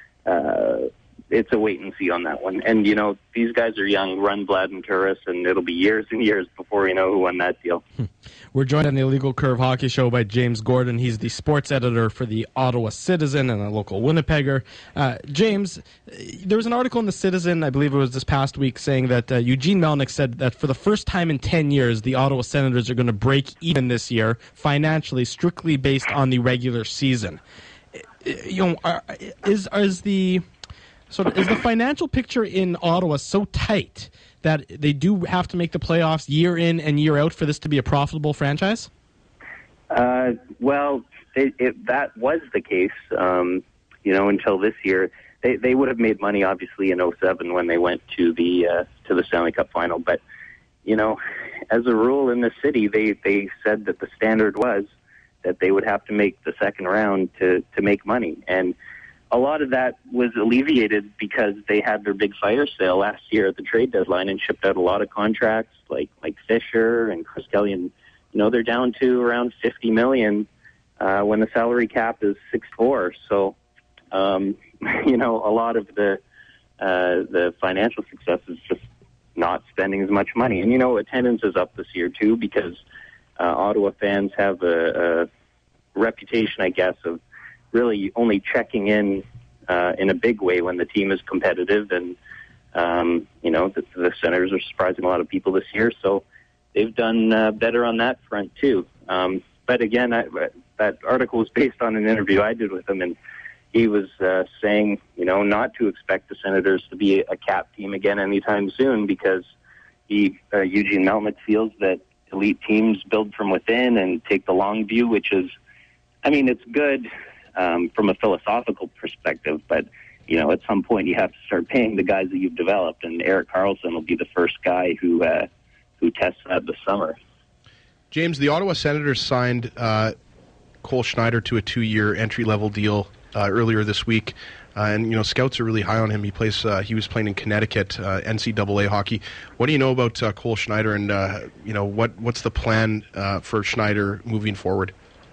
uh, it's a wait and see on that one. And you know, these guys are young, Rundblad and Turris, and it'll be years and years before we know who won that deal. We're joined on the Illegal Curve Hockey Show by James Gordon. He's the sports editor for the Ottawa Citizen and a local Winnipegger. Uh, James, there was an article in the Citizen, I believe it was this past week, saying that uh, Eugene Melnyk said that for the first time in ten years, the Ottawa Senators are going to break even this year financially, strictly based on the regular season. You know, are, is is the sort of is the financial picture in Ottawa so tight that they do have to make the playoffs year in and year out for this to be a profitable franchise? Uh, well, it, it, that was the case, um, you know, until this year. They they would have made money, obviously, in oh seven when they went to the uh, to the Stanley Cup final. But, you know, as a rule in the city, they, they said that the standard was that they would have to make the second round to, to make money. And a lot of that was alleviated because they had their big fire sale last year at the trade deadline and shipped out a lot of contracts like like Fisher and Chris Kelly, and you know they're down to around fifty million uh, when the salary cap is six four. So um, you know a lot of the uh, the financial success is just not spending as much money, and you know attendance is up this year too because uh, Ottawa fans have a, a reputation, I guess, of really only checking in uh, in a big way when the team is competitive. And, um, you know, the, the Senators are surprising a lot of people this year. So they've done uh, better on that front, too. Um, but, again, I, that article was based on an interview I did with him, and he was uh, saying, you know, not to expect the Senators to be a cap team again anytime soon because he, uh, Eugene Melnyk feels that elite teams build from within and take the long view, which is, I mean, it's good Um, from a philosophical perspective, but you know, at some point you have to start paying the guys that you've developed, and Erik Karlsson will be the first guy who uh, who tests that this summer. James, the Ottawa Senators signed uh, Cole Schneider to a two-year entry-level deal uh, earlier this week. Uh, and, you know, scouts are really high on him. He plays. Uh, he was playing in Connecticut, uh, N C double A hockey. What do you know about uh, Cole Schneider, and, uh, you know, what what's the plan uh, for Schneider moving forward?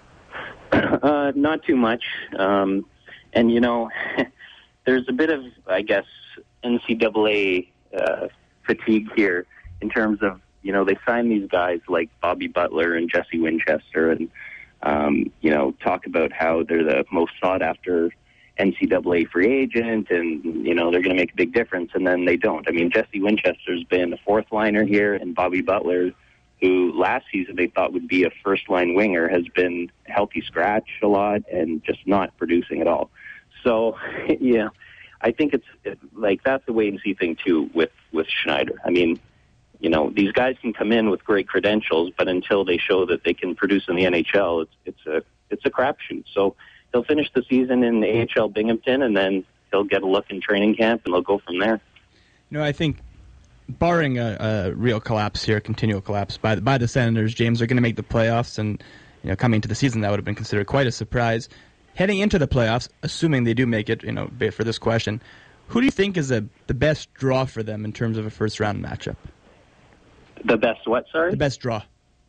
Uh, not too much. Um, and, you know, there's a bit of, I guess, N C double A uh, fatigue here in terms of, you know, they sign these guys like Bobby Butler and Jesse Winchester and, um, you know, talk about how they're the most sought-after N C double A free agent, and, you know, they're going to make a big difference, and then they don't. I mean, Jesse Winchester's been a fourth liner here, and Bobby Butler, who last season they thought would be a first-line winger, has been healthy scratch a lot and just not producing at all. So, yeah, I think it's it, like that's the wait-and-see thing, too, with, with Schneider. I mean, you know, these guys can come in with great credentials, but until they show that they can produce in the N H L, it's, it's a it's a crapshoot. So, he'll finish the season in the A H L Binghamton, and then he'll get a look in training camp, and they'll go from there. You know, I think, barring a, a real collapse here, continual collapse by the, by the Senators, James, are going to make the playoffs, and, you know, coming into the season, that would have been considered quite a surprise. Heading into the playoffs, assuming they do make it, you know, for this question, who do you think is a, the best draw for them in terms of a first-round matchup? The best what, sorry? The best draw.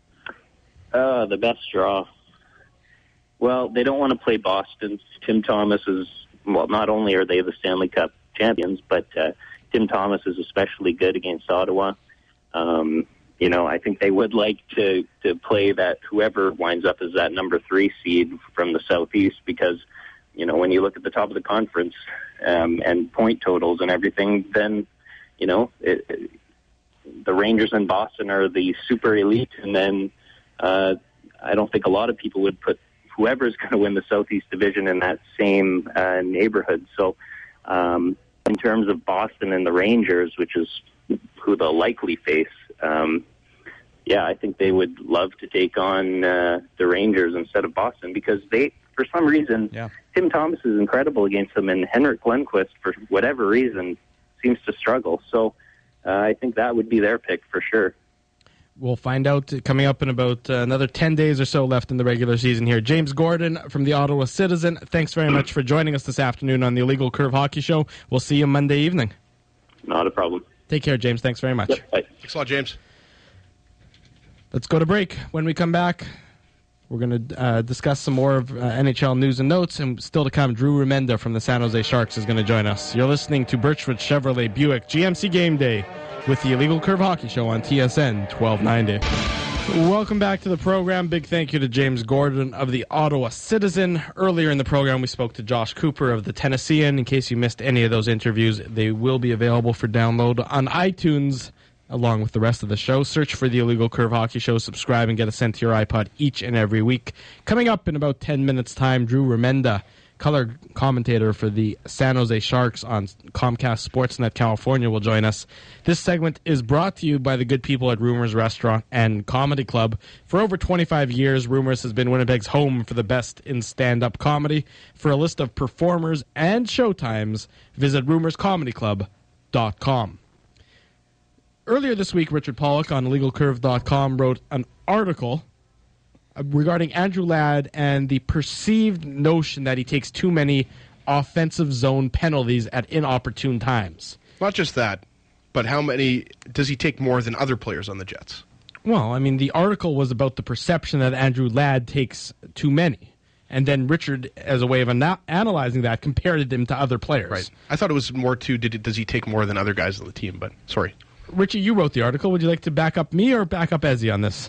Uh, the best draw. Well, they don't want to play Boston. Tim Thomas is, well, not only are they the Stanley Cup champions, but uh, Tim Thomas is especially good against Ottawa. Um, you know, I think they would like to, to play that whoever winds up as that number three seed from the Southeast, because, you know, when you look at the top of the conference um, and point totals and everything, then, you know, it, it, the Rangers and Boston are the super elite, and then uh, I don't think a lot of people would put whoever's going to win the Southeast Division in that same uh, neighborhood. So um, in terms of Boston and the Rangers, which is who they'll likely face, um, yeah, I think they would love to take on uh, the Rangers instead of Boston, because they, for some reason, yeah. Tim Thomas is incredible against them, and Henrik Lundqvist, for whatever reason, seems to struggle. So uh, I think that would be their pick for sure. We'll find out coming up in about uh, another ten days or so left in the regular season here. James Gordon from the Ottawa Citizen, thanks very much for joining us this afternoon on the Illegal Curve Hockey Show. We'll see you Monday evening. Not a problem. Take care, James. Thanks very much. Yep, bye. Thanks a lot, James. Let's go to break. When we come back, we're going to uh, discuss some more of uh, N H L news and notes, and still to come, Drew Remenda from the San Jose Sharks is going to join us. You're listening to Birchwood Chevrolet Buick G M C Game Day with the Illegal Curve Hockey Show on T S N twelve ninety. Welcome back to the program. Big thank you to James Gordon of the Ottawa Citizen. Earlier in the program, we spoke to Josh Cooper of the Tennessean. In case you missed any of those interviews, they will be available for download on iTunes along with the rest of the show. Search for the Illegal Curve Hockey Show, subscribe, and get it sent to your iPod each and every week. Coming up in about ten minutes' time, Drew Remenda, color commentator for the San Jose Sharks on Comcast Sportsnet California, will join us. This segment is brought to you by the good people at Rumors Restaurant and Comedy Club. For over twenty-five years, Rumors has been Winnipeg's home for the best in stand-up comedy. For a list of performers and showtimes, visit rumors comedy club dot com. Earlier this week, Richard Pollock on illegal curve dot com wrote an article regarding Andrew Ladd and the perceived notion that he takes too many offensive zone penalties at inopportune times. Not just that, but how many does he take more than other players on the Jets? Well, I mean, the article was about the perception that Andrew Ladd takes too many. And then Richard, as a way of ana- analyzing that, compared him to other players. Right. I thought it was more to, did it, does he take more than other guys on the team? But, sorry. Richie, you wrote the article. Would you like to back up me or back up Ezzy on this?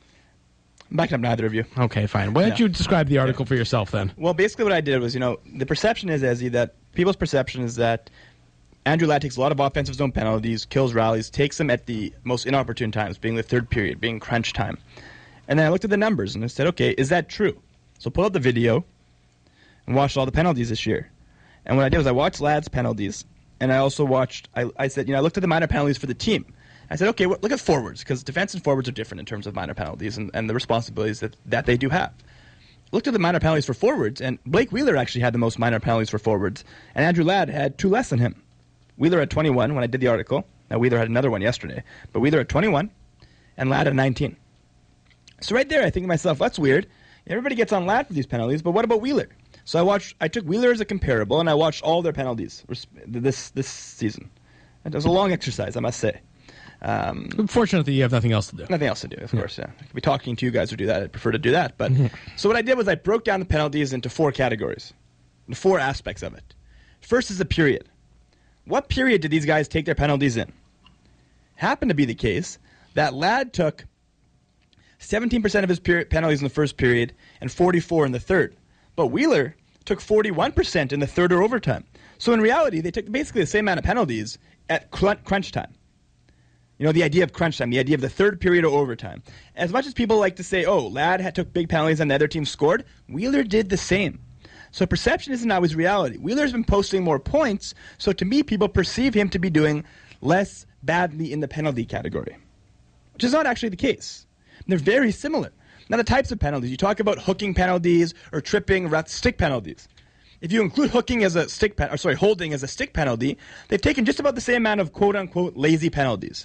I'm backing up neither of you. Okay, fine. Why don't Yeah. you describe the article for yourself then? Well, basically what I did was, you know, the perception is, Ezzy, that people's perception is that Andrew Ladd takes a lot of offensive zone penalties, kills rallies, takes them at the most inopportune times, being the third period, being crunch time. And then I looked at the numbers and I said, okay, is that true? So pull out the video and watched all the penalties this year. And what I did was I watched Ladd's penalties, and I also watched, I, I said, you know, I looked at the minor penalties for the team. I said, okay, well, look at forwards, because defense and forwards are different in terms of minor penalties and, and the responsibilities that, that they do have. looked at the minor penalties for forwards, and Blake Wheeler actually had the most minor penalties for forwards, and Andrew Ladd had two less than him. Wheeler had twenty-one when I did the article. Now, Wheeler had another one yesterday, but Wheeler had twenty-one, and Ladd had nineteen. So right there, I think to myself, that's weird. Everybody gets on Ladd for these penalties, but what about Wheeler? So I watched. I took Wheeler as a comparable, and I watched all their penalties this this season. It was a long exercise, I must say. Um, Fortunately, you have nothing else to do. Nothing else to do, of course, yeah. I could be talking to you guys who do that. I'd prefer to do that. But so what I did was I broke down the penalties into four categories, the four aspects of it. First is the period. What period did these guys take their penalties in? Happened to be the case that Ladd took seventeen percent of his period penalties in the first period and forty-four in the third. But Wheeler took forty-one percent in the third or overtime. So in reality, they took basically the same amount of penalties at crunch time. You know, the idea of crunch time, the idea of the third period or overtime. As much as people like to say, oh, Ladd had took big penalties and the other team scored, Wheeler did the same. So perception isn't always reality. Wheeler's been posting more points, so to me, people perceive him to be doing less badly in the penalty category, which is not actually the case. They're very similar. Now, the types of penalties, you talk about hooking penalties or tripping, rough stick penalties. If you include hooking as a stick pen, or sorry, holding as a stick penalty, they've taken just about the same amount of quote-unquote lazy penalties.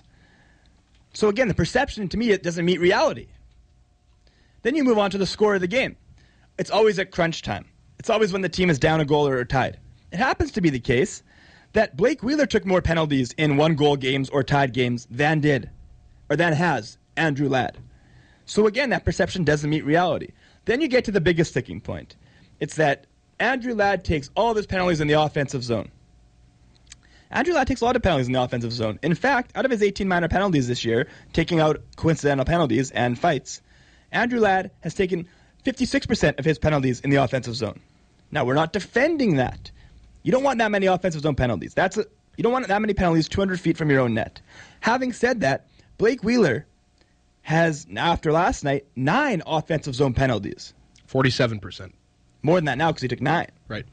So again, the perception to me, it doesn't meet reality. Then you move on to the score of the game. It's always at crunch time. It's always when the team is down a goal or tied. It happens to be the case that Blake Wheeler took more penalties in one-goal games or tied games than did, or than has, Andrew Ladd. So again, that perception doesn't meet reality. Then you get to the biggest sticking point. It's that Andrew Ladd takes all of his penalties in the offensive zone. Andrew Ladd takes a lot of penalties in the offensive zone. In fact, out of his eighteen minor penalties this year, taking out coincidental penalties and fights, Andrew Ladd has taken fifty-six percent of his penalties in the offensive zone. Now, we're not defending that. You don't want that many offensive zone penalties. That's a, you don't want that many penalties two hundred feet from your own net. Having said that, Blake Wheeler has, after last night, nine offensive zone penalties. forty-seven percent. More than that now because he took nine. Right.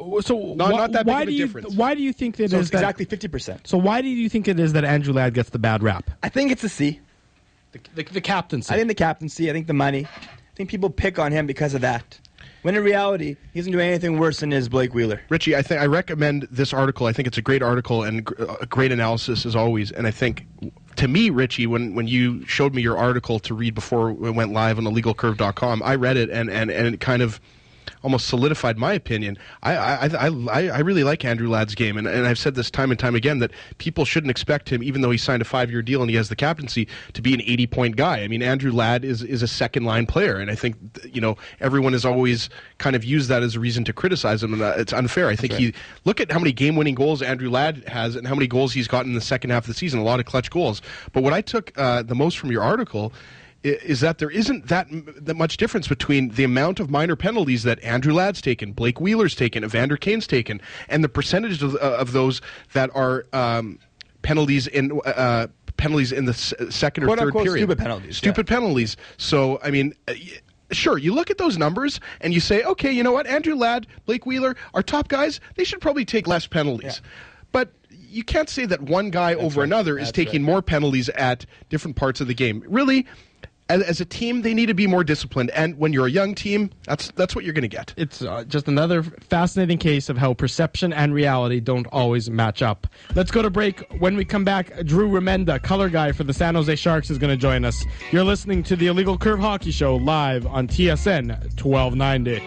So Not- wh- not that big why of a do you, difference. Why do you think it So is it's that, exactly fifty percent. So why do you think it is that Andrew Ladd gets the bad rap? I think it's a C. The, the, the captaincy. I think the captaincy, I think the money. I think people pick on him because of that. When in reality, he isn't doing anything worse than his Blake Wheeler. Richie, I think I recommend this article. I think it's a great article and gr- a great analysis as always. And I think, to me, Richie, when, when you showed me your article to read before it went live on illegal curve dot com, I read it and, and, and it kind of almost solidified my opinion. I I, I, I I really like Andrew Ladd's game, and, and I've said this time and time again that people shouldn't expect him, even though he signed a five-year deal and he has the captaincy, to be an eighty-point guy. I mean, Andrew Ladd is, is a second-line player, and I think, you know, everyone has always kind of used that as a reason to criticize him, and uh, it's unfair. I think right. he look at how many game-winning goals Andrew Ladd has and how many goals he's gotten in the second half of the season, a lot of clutch goals. But what I took uh, the most from your article is that there isn't that, that much difference between the amount of minor penalties that Andrew Ladd's taken, Blake Wheeler's taken, Evander Kane's taken, and the percentage of, uh, of those that are um, penalties in uh, penalties in the s- second or Quote, third unquote, period. stupid penalties. Stupid yeah. penalties. So, I mean, uh, sure, you look at those numbers and you say, okay, you know what, Andrew Ladd, Blake Wheeler, our top guys, they should probably take less penalties. Yeah. But you can't say that one guy That's over right. another is That's taking right. more penalties at different parts of the game. Really, as, as a team, they need to be more disciplined. And when you're a young team, that's that's what you're going to get. It's uh, just another fascinating case of how perception and reality don't always match up. Let's go to break. When we come back, Drew Remenda, color guy for the San Jose Sharks, is going to join us. You're listening to the Illegal Curve Hockey Show live on T S N twelve ninety.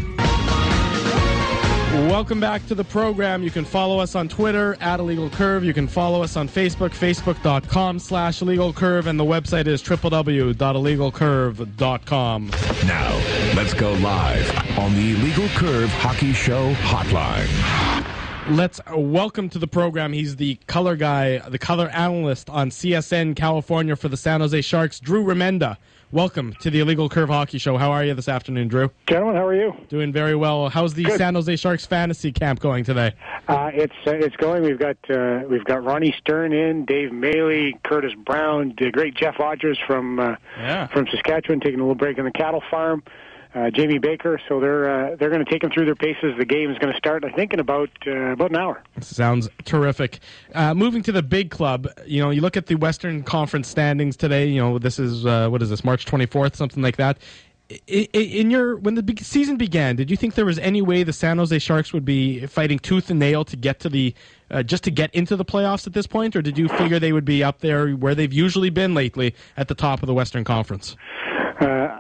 Welcome back to the program. You can follow us on Twitter at Illegal Curve. You can follow us on Facebook, facebook.com slash Illegal Curve, and the website is w w w dot illegal curve dot com. Now, let's go live on the Illegal Curve Hockey Show hotline. Let's uh, welcome to the program. He's the color guy, the color analyst on C S N California for the San Jose Sharks, Drew Remenda. Welcome to the Illegal Curve Hockey Show. How are you this afternoon, Drew? Gentlemen, how are you? Doing very well. How's the Good. San Jose Sharks fantasy camp going today? Uh, it's uh, it's going. We've got uh, we've got Ronnie Stern in, Dave Maley, Curtis Brown, the great Jeff Odgers from uh, Yeah. from Saskatchewan, taking a little break on the cattle farm. Uh, Jamie Baker. So they're uh, they're going to take them through their paces. The game is going to start, I think, in about uh, about an hour. Sounds terrific. Uh, moving to the big club, you know, you look at the Western Conference standings today. You know, this is uh, what is this, March twenty-fourth, something like that. in your when the season began, did you think there was any way the San Jose Sharks would be fighting tooth and nail to get to the uh, just to get into the playoffs at this point, or did you figure they would be up there where they've usually been lately at the top of the Western Conference? Uh,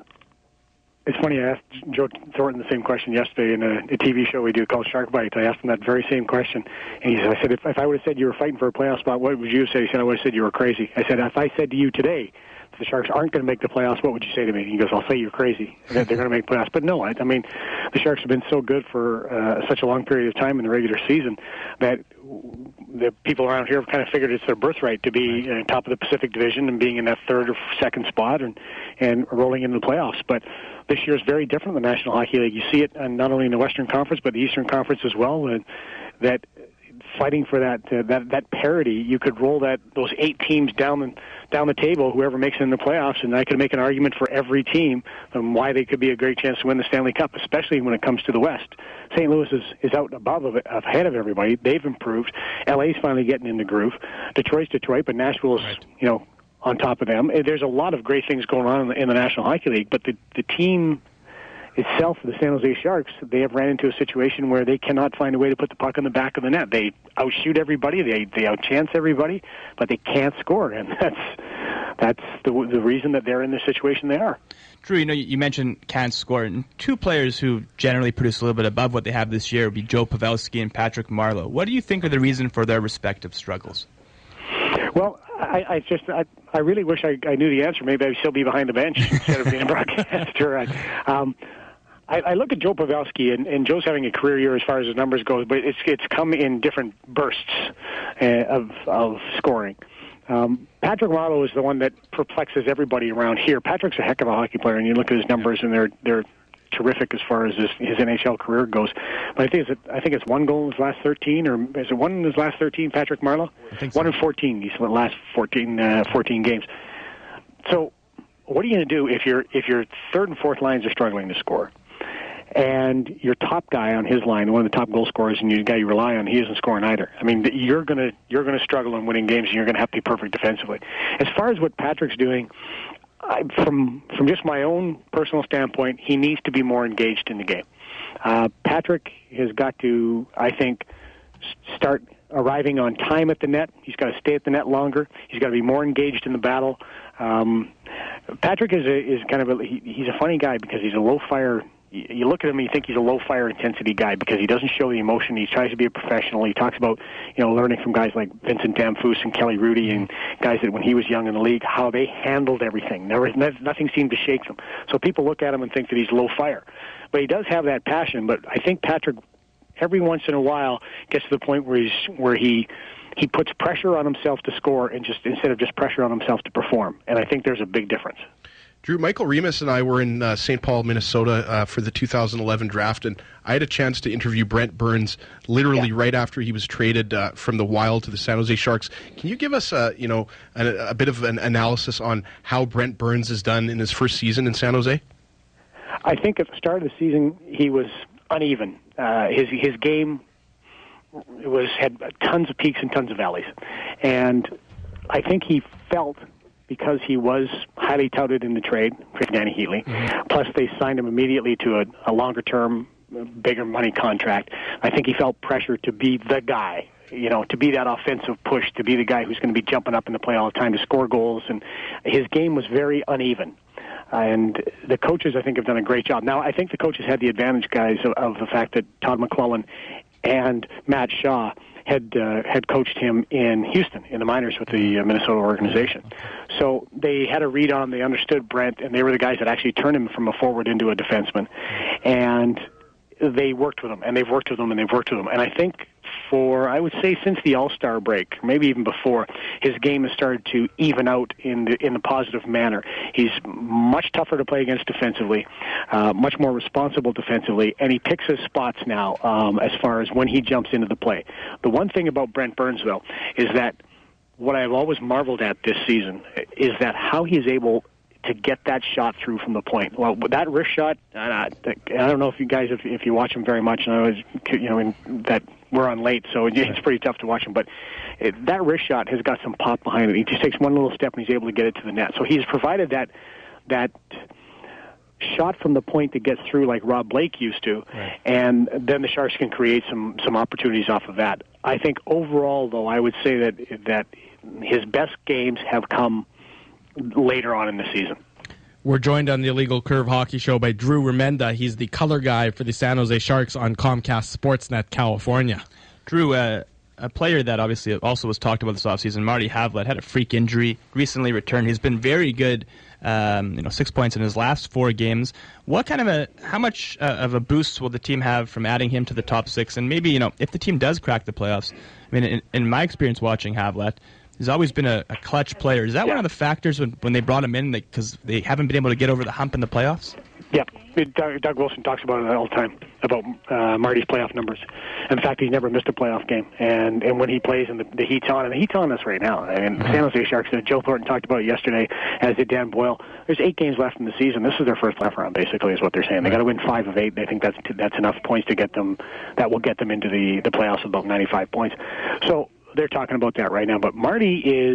it's funny, I asked Joe Thornton the same question yesterday in a, a T V show we do called Shark Bite. I asked him that very same question, and he said, I said, if, if I would have said you were fighting for a playoff spot, what would you say? He said, I would have said you were crazy. I said, if I said to you today, the Sharks aren't going to make the playoffs, what would you say to me? He goes, I'll say you're crazy. They're going to make playoffs. But no, I, I mean, the Sharks have been so good for uh, such a long period of time in the regular season that the people around here have kind of figured it's their birthright to be uh, top of the Pacific Division and being in that third or second spot and, and rolling into the playoffs. But this year is very different in the National Hockey League. You see it uh, not only in the Western Conference, but the Eastern Conference as well, uh, that fighting for that uh, that that parity, you could roll that those eight teams down the down the table, whoever makes it in the playoffs, and I could make an argument for every team um, why they could be a great chance to win the Stanley Cup, especially when it comes to the West. Saint Louis is, is out above of it, ahead of everybody. They've improved. L A's finally getting in the groove. Detroit's Detroit, but Nashville's right. you know on top of them. There's a lot of great things going on in the, in the National Hockey League, but the the team itself, the San Jose Sharks, they have ran into a situation where they cannot find a way to put the puck in the back of the net. They outshoot everybody, they they outchance everybody, but they can't score, and that's that's the the reason that they're in the situation they are. Drew, you know, you mentioned can't score, and two players who generally produce a little bit above what they have this year would be Joe Pavelski and Patrick Marleau. What do you think are the reason for their respective struggles? Well, I, I just I, I really wish I, I knew the answer. Maybe I'd still be behind the bench instead of being a broadcaster. Um, I, I look at Joe Pavelski, and, and Joe's having a career year as far as his numbers go, but it's it's come in different bursts uh, of of scoring. Um, Patrick Marleau is the one that perplexes everybody around here. Patrick's a heck of a hockey player, and you look at his numbers, and they're they're terrific as far as his, his N H L career goes. But I think it's I think it's one goal in his last thirteen, or is it one in his last thirteen? Patrick Marleau, I think so. One in fourteen. He's the last fourteen uh, fourteen games. So, what are you going to do if your if your third and fourth lines are struggling to score? And your top guy on his line, one of the top goal scorers, and the guy you rely on, he isn't scoring either. I mean, you're gonna you're gonna struggle in winning games, and you're gonna have to be perfect defensively. As far as what Patrick's doing, I, from from just my own personal standpoint, he needs to be more engaged in the game. Uh, Patrick has got to, I think, start arriving on time at the net. He's got to stay at the net longer. He's got to be more engaged in the battle. Um, Patrick is a, is kind of a he, he's a funny guy because he's a low fire. You look at him and you think he's a low fire intensity guy because he doesn't show the emotion. He tries to be a professional. He talks about, you know, learning from guys like Vincent Damphousse and Kelly Rudy and guys that when he was young in the league, how they handled everything. There was nothing seemed to shake them. So people look at him and think that he's low fire. But he does have that passion. But I think Patrick, every once in a while, gets to the point where he's where he he puts pressure on himself to score and just instead of just pressure on himself to perform. And I think there's a big difference. Drew, Michael Remus and I were in uh, Saint Paul, Minnesota uh, for the two thousand eleven draft, and I had a chance to interview Brent Burns literally yeah. right after he was traded uh, from the Wild to the San Jose Sharks. Can you give us uh, you know, a, a bit of an analysis on how Brent Burns has done in his first season in San Jose? I think at the start of the season he was uneven. Uh, his his game was had tons of peaks and tons of valleys, and I think he felt, because he was highly touted in the trade for Danny Heatley, mm-hmm. plus they signed him immediately to a, a longer-term, bigger money contract. I think he felt pressure to be the guy, you know, to be that offensive push, to be the guy who's going to be jumping up in the play all the time to score goals, and his game was very uneven. And the coaches, I think, have done a great job. Now, I think the coaches had the advantage, guys, of, of the fact that Todd McClellan and Matt Shaw had uh, had coached him in Houston in the minors with the uh, Minnesota organization. So they had a read on, they understood Brent, and they were the guys that actually turned him from a forward into a defenseman. And they worked with him, and they've worked with him, and they've worked with him. And I think for, I would say, since the All-Star break, maybe even before, his game has started to even out in the in the positive manner. He's much tougher to play against defensively, uh, much more responsible defensively, and he picks his spots now um, as far as when he jumps into the play. The one thing about Brent Burns, though, is that what I've always marveled at this season is that how he's able to get that shot through from the point. Well, that wrist shot, I don't know if you guys, if, if you watch him very much, and I was, you know, in that we're on late, so it's pretty tough to watch him, but it, that wrist shot has got some pop behind it. He just takes one little step and he's able to get it to the net. So he's provided that that shot from the point that gets through like Rob Blake used to, right. and then the Sharks can create some some opportunities off of that. I think overall, though, I would say that that his best games have come later on in the season. We're joined on the Illegal Curve Hockey Show by Drew Remenda. He's the color guy for the San Jose Sharks on Comcast Sportsnet California. Drew, uh, a player that obviously also was talked about this offseason, Marty Havlat, had a freak injury, recently returned. He's been very good, um, you know, six points in his last four games. What kind of a, how much uh, of a boost will the team have from adding him to the top six? And maybe, you know, if the team does crack the playoffs, I mean, in, in my experience watching Havlat, he's always been a, a clutch player. Is that yeah. one of the factors when, when they brought him in, because they haven't been able to get over the hump in the playoffs? Yeah, Doug, Doug Wilson talks about it all the time, about uh, Marty's playoff numbers. In fact, he's never missed a playoff game. And and when he plays and the, the heat's on, and the heat's on us right now. And mm-hmm. San Jose Sharks, uh, Joe Thornton talked about it yesterday, as did Dan Boyle. There's eight games left in the season. This is their first playoff round, basically, is what they're saying. They got to win five of eight. They think that's that's enough points to get them, that will get them into the, the playoffs of about ninety-five points. So they're talking about that right now. But Marty is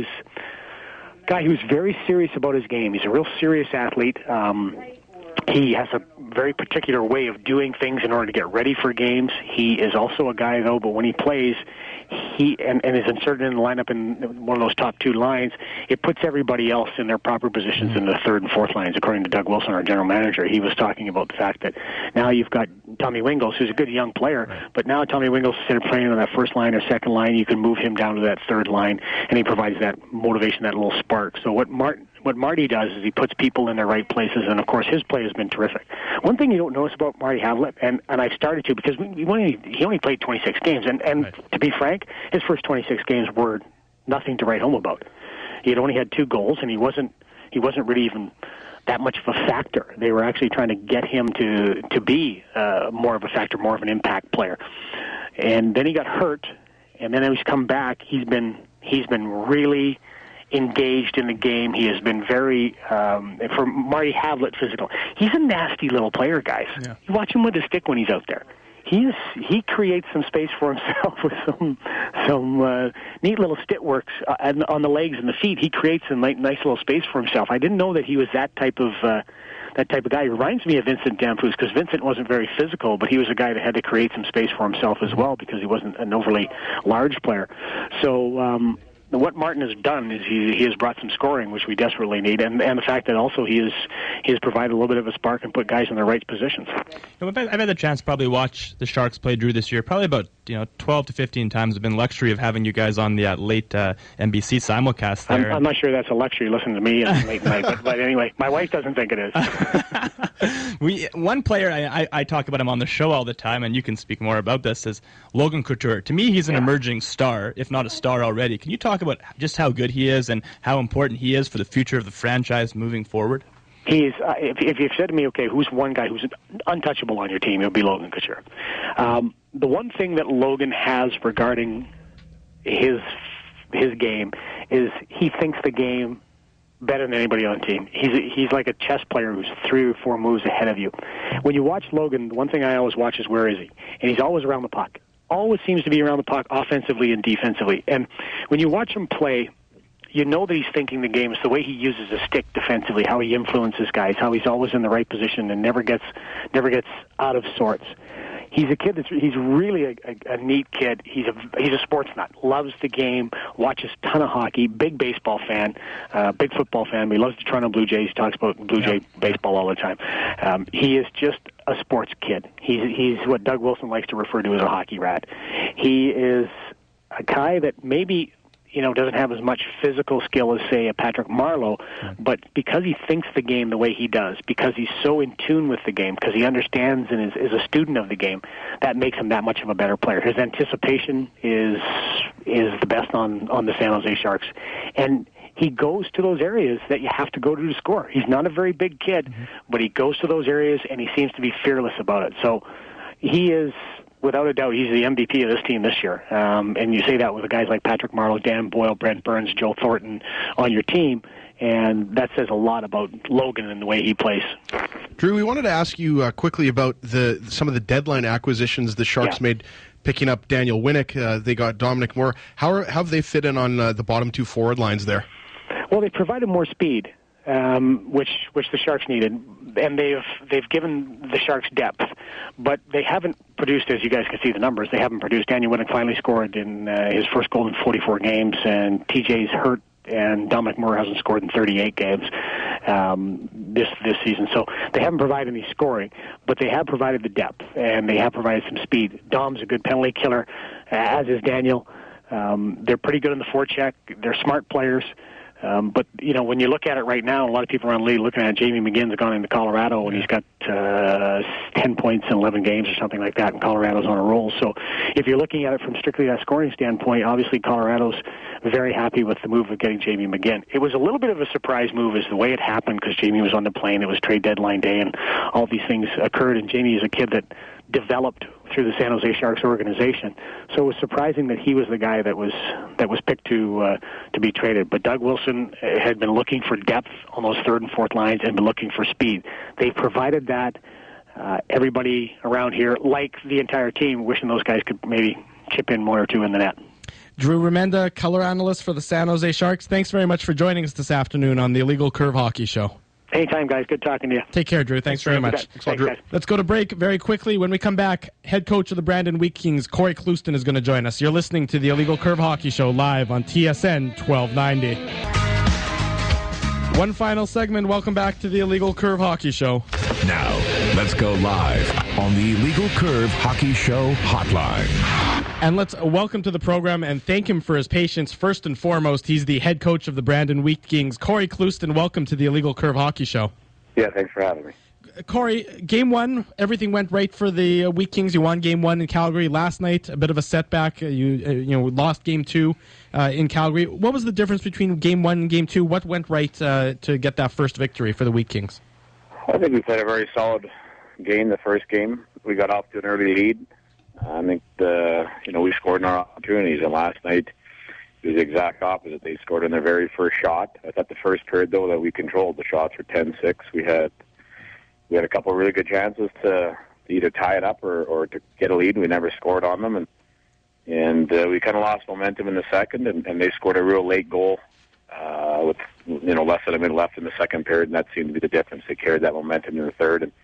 a guy who's very serious about his game. He's a real serious athlete. Um, he has a very particular way of doing things in order to get ready for games. He is also a guy, though, but when he plays, he and, and is inserted in the lineup in one of those top two lines, it puts everybody else in their proper positions in the third and fourth lines, according to Doug Wilson, our general manager. He was talking about the fact that now you've got Tommy Wingels, who's a good young player, right. but now Tommy Wingels, instead of playing on that first line or second line, you can move him down to that third line, and he provides that motivation, that little spark. So what Martin What Marty does is he puts people in their right places, and of course his play has been terrific. One thing you don't notice about Marty Havlat, and, and I've started to, because we, we only, he only played twenty-six games, and, and right. to be frank, his first twenty-six games were nothing to write home about. He had only had two goals, and he wasn't he wasn't really even that much of a factor. They were actually trying to get him to to be uh, more of a factor, more of an impact player. And then he got hurt, and then he's come back. He's been he's been really engaged in the game. He has been very, um, for Marty Havlat, physical. He's a nasty little player, guys. Yeah. You watch him with a stick when he's out there. He is, he creates some space for himself with some some uh, neat little stick works uh, on the legs and the feet. He creates a nice, nice little space for himself. I didn't know that he was that type of uh, that type of guy. He reminds me of Vincent Damphousse, because Vincent wasn't very physical, but he was a guy that had to create some space for himself as well, because he wasn't an overly large player. So um, what Martin has done is he, he has brought some scoring, which we desperately need, and, and the fact that also he has he has provided a little bit of a spark and put guys in their right positions. You know, I've, had, I've had the chance to probably watch the Sharks play, Drew, this year. Probably about you know twelve to fifteen times. I've been luxury of having you guys on the uh, late uh, N B C simulcast there. I'm, I'm not sure that's a luxury. Listen to me and late night, but, but anyway, my wife doesn't think it is. we one player I, I, I talk about him on the show all the time, and you can speak more about this, is Logan Couture. To me, he's an yeah. emerging star, if not a star already. Can you talk about just how good he is and how important he is for the future of the franchise moving forward? He's. Uh, if, if you've said to me, okay, who's one guy who's untouchable on your team, it would be Logan Couture. Um, the one thing that Logan has regarding his his game is he thinks the game better than anybody on the team. He's a, he's like a chess player who's three or four moves ahead of you. When you watch Logan, the one thing I always watch is where is he, and he's always around the puck. Always seems to be around the puck, offensively and defensively. And when you watch him play, you know that he's thinking the game. It's the way he uses a stick defensively, how he influences guys, how he's always in the right position and never gets never gets out of sorts. He's a kid that's he's really a, a, a neat kid. He's a he's a sports nut. Loves the game. Watches a ton of hockey. Big baseball fan. Uh, big football fan. He loves the Toronto Blue Jays. He talks about Blue Jay yeah. baseball all the time. Um, he is just a sports kid. He's he's what Doug Wilson likes to refer to as a hockey rat. He is a guy that maybe, you know, doesn't have as much physical skill as, say, a Patrick Marleau, but because he thinks the game the way he does, because he's so in tune with the game, because he understands and is, is a student of the game, that makes him that much of a better player. His anticipation is is the best on, on the San Jose Sharks. And he goes to those areas that you have to go to to score. He's not a very big kid, mm-hmm. but he goes to those areas, and he seems to be fearless about it. So he is, without a doubt, he's the M V P of this team this year. Um, and you say that with the guys like Patrick Marleau, Dan Boyle, Brent Burns, Joe Thornton on your team, and that says a lot about Logan and the way he plays. Drew, we wanted to ask you uh, quickly about the some of the deadline acquisitions the Sharks yeah. made, picking up Daniel Winnick. Uh, they got Dominic Moore. How, are, how have they fit in on uh, the bottom two forward lines there? Well, they provided more speed. um, which which the Sharks needed, and they've they've given the Sharks depth, but they haven't produced, as you guys can see the numbers. They haven't produced. Daniel Winnick finally scored in uh, his first goal in forty-four games, and T J's hurt, and Dominic Moore hasn't scored in thirty-eight games um, this this season. So they haven't provided any scoring, but they have provided the depth, and they have provided some speed. Dom's a good penalty killer, as is Daniel. Um, they're pretty good in the forecheck. They're smart players. Um, but, you know, when you look at it right now, a lot of people around the league looking at it, Jamie McGinn's gone into Colorado, and he's got uh, ten points in eleven games or something like that, and Colorado's on a roll. So if you're looking at it from strictly that scoring standpoint, obviously Colorado's very happy with the move of getting Jamie McGinn. It was a little bit of a surprise move as the way it happened, because Jamie was on the plane. It was trade deadline day, and all these things occurred, and Jamie is a kid that developed through the San Jose Sharks organization. So it was surprising that he was the guy that was that was picked to uh, to be traded. But Doug Wilson had been looking for depth on those third and fourth lines and been looking for speed. They provided that. Uh, everybody around here, like the entire team, wishing those guys could maybe chip in one or two in the net. Drew Remenda, color analyst for the San Jose Sharks. Thanks very much for joining us this afternoon on the Illegal Curve Hockey Show. Anytime, guys. Good talking to you. Take care, Drew. Thanks, Thanks very much. Thanks, Thanks, Drew. Let's go to break very quickly. When we come back, head coach of the Brandon Wheat Kings, Corey Clouston, is going to join us. You're listening to the Illegal Curve Hockey Show live on T S N twelve ninety. One final segment. Welcome back to the Illegal Curve Hockey Show. Now, let's go live on the Illegal Curve Hockey Show hotline. And let's welcome to the program and thank him for his patience. First and foremost, he's the head coach of the Brandon Wheat Kings. Corey Clouston, welcome to the Illegal Curve Hockey Show. Yeah, thanks for having me. Corey, game one, everything went right for the uh, Wheat Kings. You won game one in Calgary. Last night, a bit of a setback. Uh, you uh, you know lost game two uh, in Calgary. What was the difference between game one and game two? What went right uh, to get that first victory for the Wheat Kings? I think we played a very solid game the first game. We got off to an early lead. I think the you know we scored in our opportunities, and last night it was the exact opposite. They scored in their very first shot. I thought the first period, though, that we controlled. The shots were ten six. We had we had a couple of really good chances to, to either tie it up or, or to get a lead, and we never scored on them. And and uh, we kind of lost momentum in the second, and, and they scored a real late goal uh, with you know less than a minute left in the second period, and that seemed to be the difference. They carried that momentum in the third, and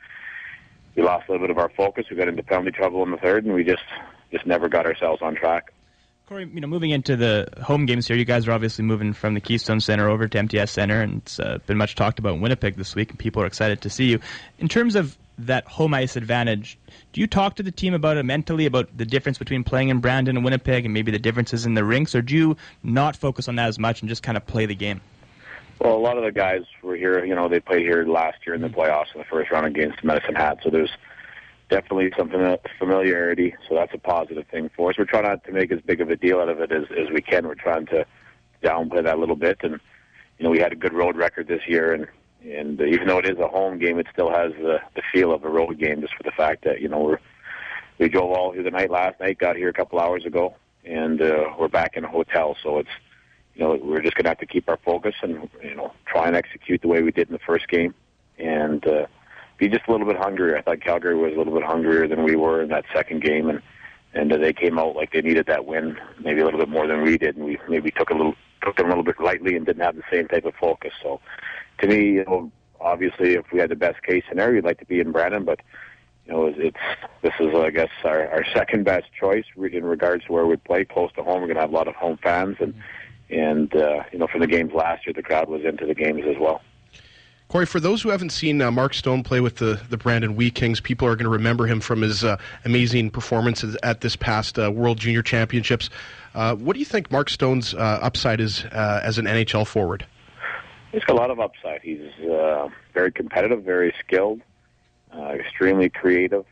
we lost a little bit of our focus. We got into penalty trouble in the third, and we just just never got ourselves on track. Corey, you know, moving into the home games here, you guys are obviously moving from the Keystone Center over to M T S Center, and it's uh, been much talked about in Winnipeg this week, and people are excited to see you. In terms of that home ice advantage, do you talk to the team about it mentally, about the difference between playing in Brandon and Winnipeg and maybe the differences in the rinks, or do you not focus on that as much and just kind of play the game? Well, a lot of the guys were here, you know, they played here last year in the playoffs in the first round against Medicine Hat, so there's definitely something familiarity, so that's a positive thing for us. We're trying not to make as big of a deal out of it as, as we can. We're trying to downplay that a little bit, and you know we had a good road record this year, and and uh, even though it is a home game, it still has the, the feel of a road game, just for the fact that you know we're we drove all through the night last night, got here a couple hours ago, and uh, we're back in a hotel, so it's you know we're just going to have to keep our focus and you know try and execute the way we did in the first game, and. Uh, Be just a little bit hungrier. I thought Calgary was a little bit hungrier than we were in that second game, and and uh, they came out like they needed that win, maybe a little bit more than we did, and we maybe took a little took them a little bit lightly and didn't have the same type of focus. So, to me, you know, obviously, if we had the best case scenario, we'd like to be in Brandon, but you know, it's, it's this is I guess our, our second best choice in regards to where we play, close to home. We're going to have a lot of home fans, and and uh, you know, from the games last year, the crowd was into the games as well. Corey, for those who haven't seen uh, Mark Stone play with the, the Brandon Wheat Kings, people are going to remember him from his uh, amazing performances at this past uh, World Junior Championships. Uh, what do you think Mark Stone's uh, upside is uh, as an N H L forward? He's got a lot of upside. He's uh, very competitive, very skilled, uh, extremely creative,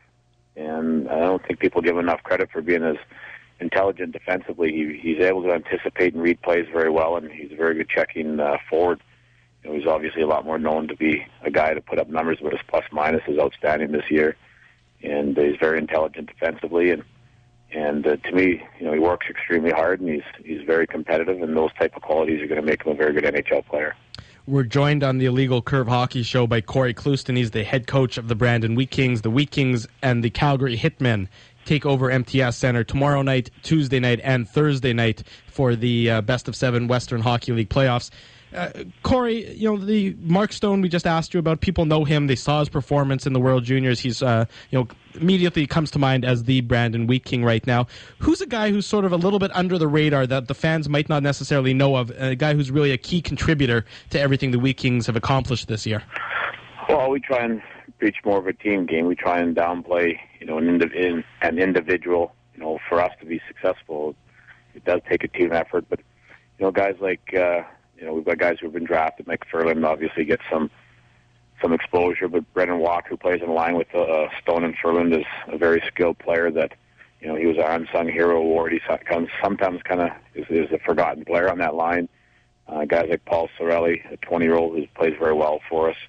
and I don't think people give him enough credit for being as intelligent defensively. He, he's able to anticipate and read plays very well, and he's a very good checking uh, forward. You know, he's obviously a lot more known to be a guy to put up numbers, but his plus-minus is outstanding this year. And uh, he's very intelligent defensively. And, and uh, to me, you know, he works extremely hard, and he's he's very competitive, and those type of qualities are going to make him a very good N H L player. We're joined on the Illegal Curve Hockey Show by Corey Clouston. He's the head coach of the Brandon Wheat Kings. The Wheat Kings and the Calgary Hitmen take over M T S Center tomorrow night, Tuesday night, and Thursday night for the uh, best of seven Western Hockey League playoffs. Uh, Corey, you know, the Mark Stone we just asked you about, people know him. They saw his performance in the World Juniors. He's, uh, you know, immediately comes to mind as the Brandon Wheat King right now. Who's a guy who's sort of a little bit under the radar that the fans might not necessarily know of, a guy who's really a key contributor to everything the Wheat Kings have accomplished this year? Well, we try and preach more of a team game. We try and downplay, you know, an, indiv- in, an individual. You know, for us to be successful, it does take a team effort. But, you know, guys like... Uh, You know, we've got guys who have been drafted. Mike Furlan obviously gets some some exposure, but Brendan Walker, who plays in line with uh, Stone and Furlan, is a very skilled player that, you know, he was our unsung hero award. He sometimes kind of is, is a forgotten player on that line. Uh, guys like Paul Sorelli, a twenty-year-old who plays very well for us.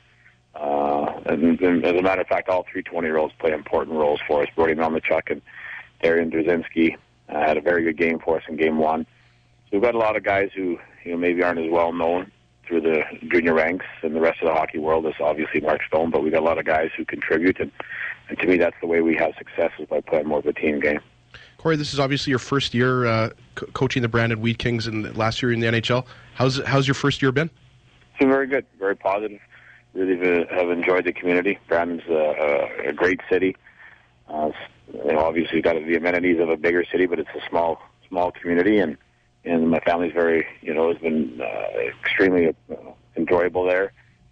Uh, and, and as a matter of fact, all three twenty-year-olds play important roles for us. Brody Melnichuk and Darian Drzinski uh, had a very good game for us in game one. So we've got a lot of guys who, you know, maybe aren't as well known through the junior ranks, and the rest of the hockey world is obviously Mark Stone, but we've got a lot of guys who contribute, and, and to me that's the way we have success, is by playing more of a team game. Corey, this is obviously your first year uh, co- coaching the Brandon Wheat Kings, and last year in the N H L. How's how's your first year been? It's been very good, very positive. Really have enjoyed the community. Brandon's a, a great city. Uh, you know, obviously got the amenities of a bigger city, but it's a small small community, and And my family's very, you know, has been uh, extremely uh, enjoyable there.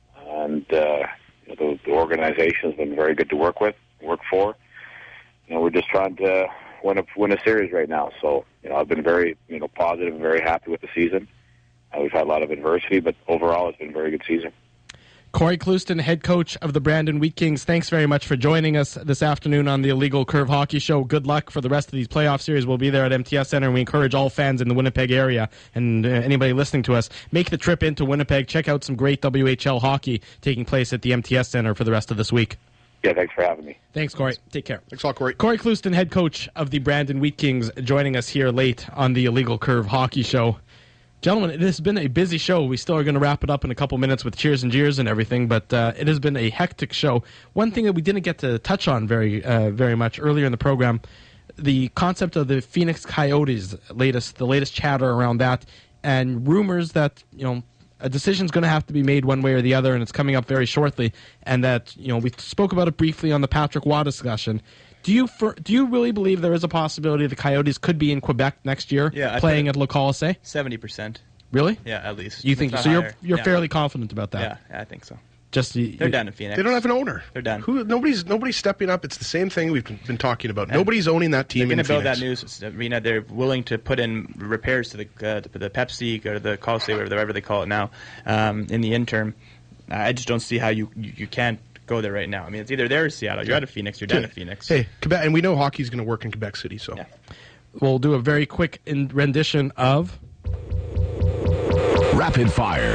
And uh, you know, the, the organization has been very good to work with, work for. You know, we're just trying to win a, win a series right now. So, you know, I've been very, you know, positive and very happy with the season. Uh, we've had a lot of adversity, but overall it's been a very good season. Corey Clouston, head coach of the Brandon Wheat Kings, thanks very much for joining us this afternoon on the Illegal Curve Hockey Show. Good luck for the rest of these playoff series. We'll be there at M T S Center, and we encourage all fans in the Winnipeg area and uh, anybody listening to us, make the trip into Winnipeg. Check out some great W H L hockey taking place at the M T S Center for the rest of this week. Yeah, thanks for having me. Thanks, Corey. Take care. Thanks a lot, Corey. Corey Clouston, head coach of the Brandon Wheat Kings, joining us here late on the Illegal Curve Hockey Show. Gentlemen, it has been a busy show. We still are going to wrap it up in a couple minutes with cheers and jeers and everything, but uh, it has been a hectic show. One thing that we didn't get to touch on very uh, very much earlier in the program, the concept of the Phoenix Coyotes, latest the latest chatter around that, and rumors that, you know, a decision's going to have to be made one way or the other, and it's coming up very shortly, and that, you know, we spoke about it briefly on the Patrick Waugh discussion. Do you for, do you really believe there is a possibility the Coyotes could be in Quebec next year, yeah, playing at Le Colisée? seventy percent. Really? Yeah, at least. You think so? Higher. You're you're yeah. fairly confident about that. Yeah, yeah, I think so. Just you, They're you, done in Phoenix. They don't have an owner. They're done. Who? Nobody's nobody's stepping up. It's the same thing we've been, been talking about. And nobody's owning that team They're in going to build Phoenix. that news arena. They're willing to put in repairs to the uh, to the Pepsi or the Colisée, whatever, whatever they call it now, um, in the interim. I just don't see how you you, you can't go there right now. I mean, it's either there or Seattle. You're out of Phoenix. You're down to Phoenix. Hey, Quebec, and we know hockey's going to work in Quebec City. So yeah. We'll do a very quick in rendition of Rapid Fire.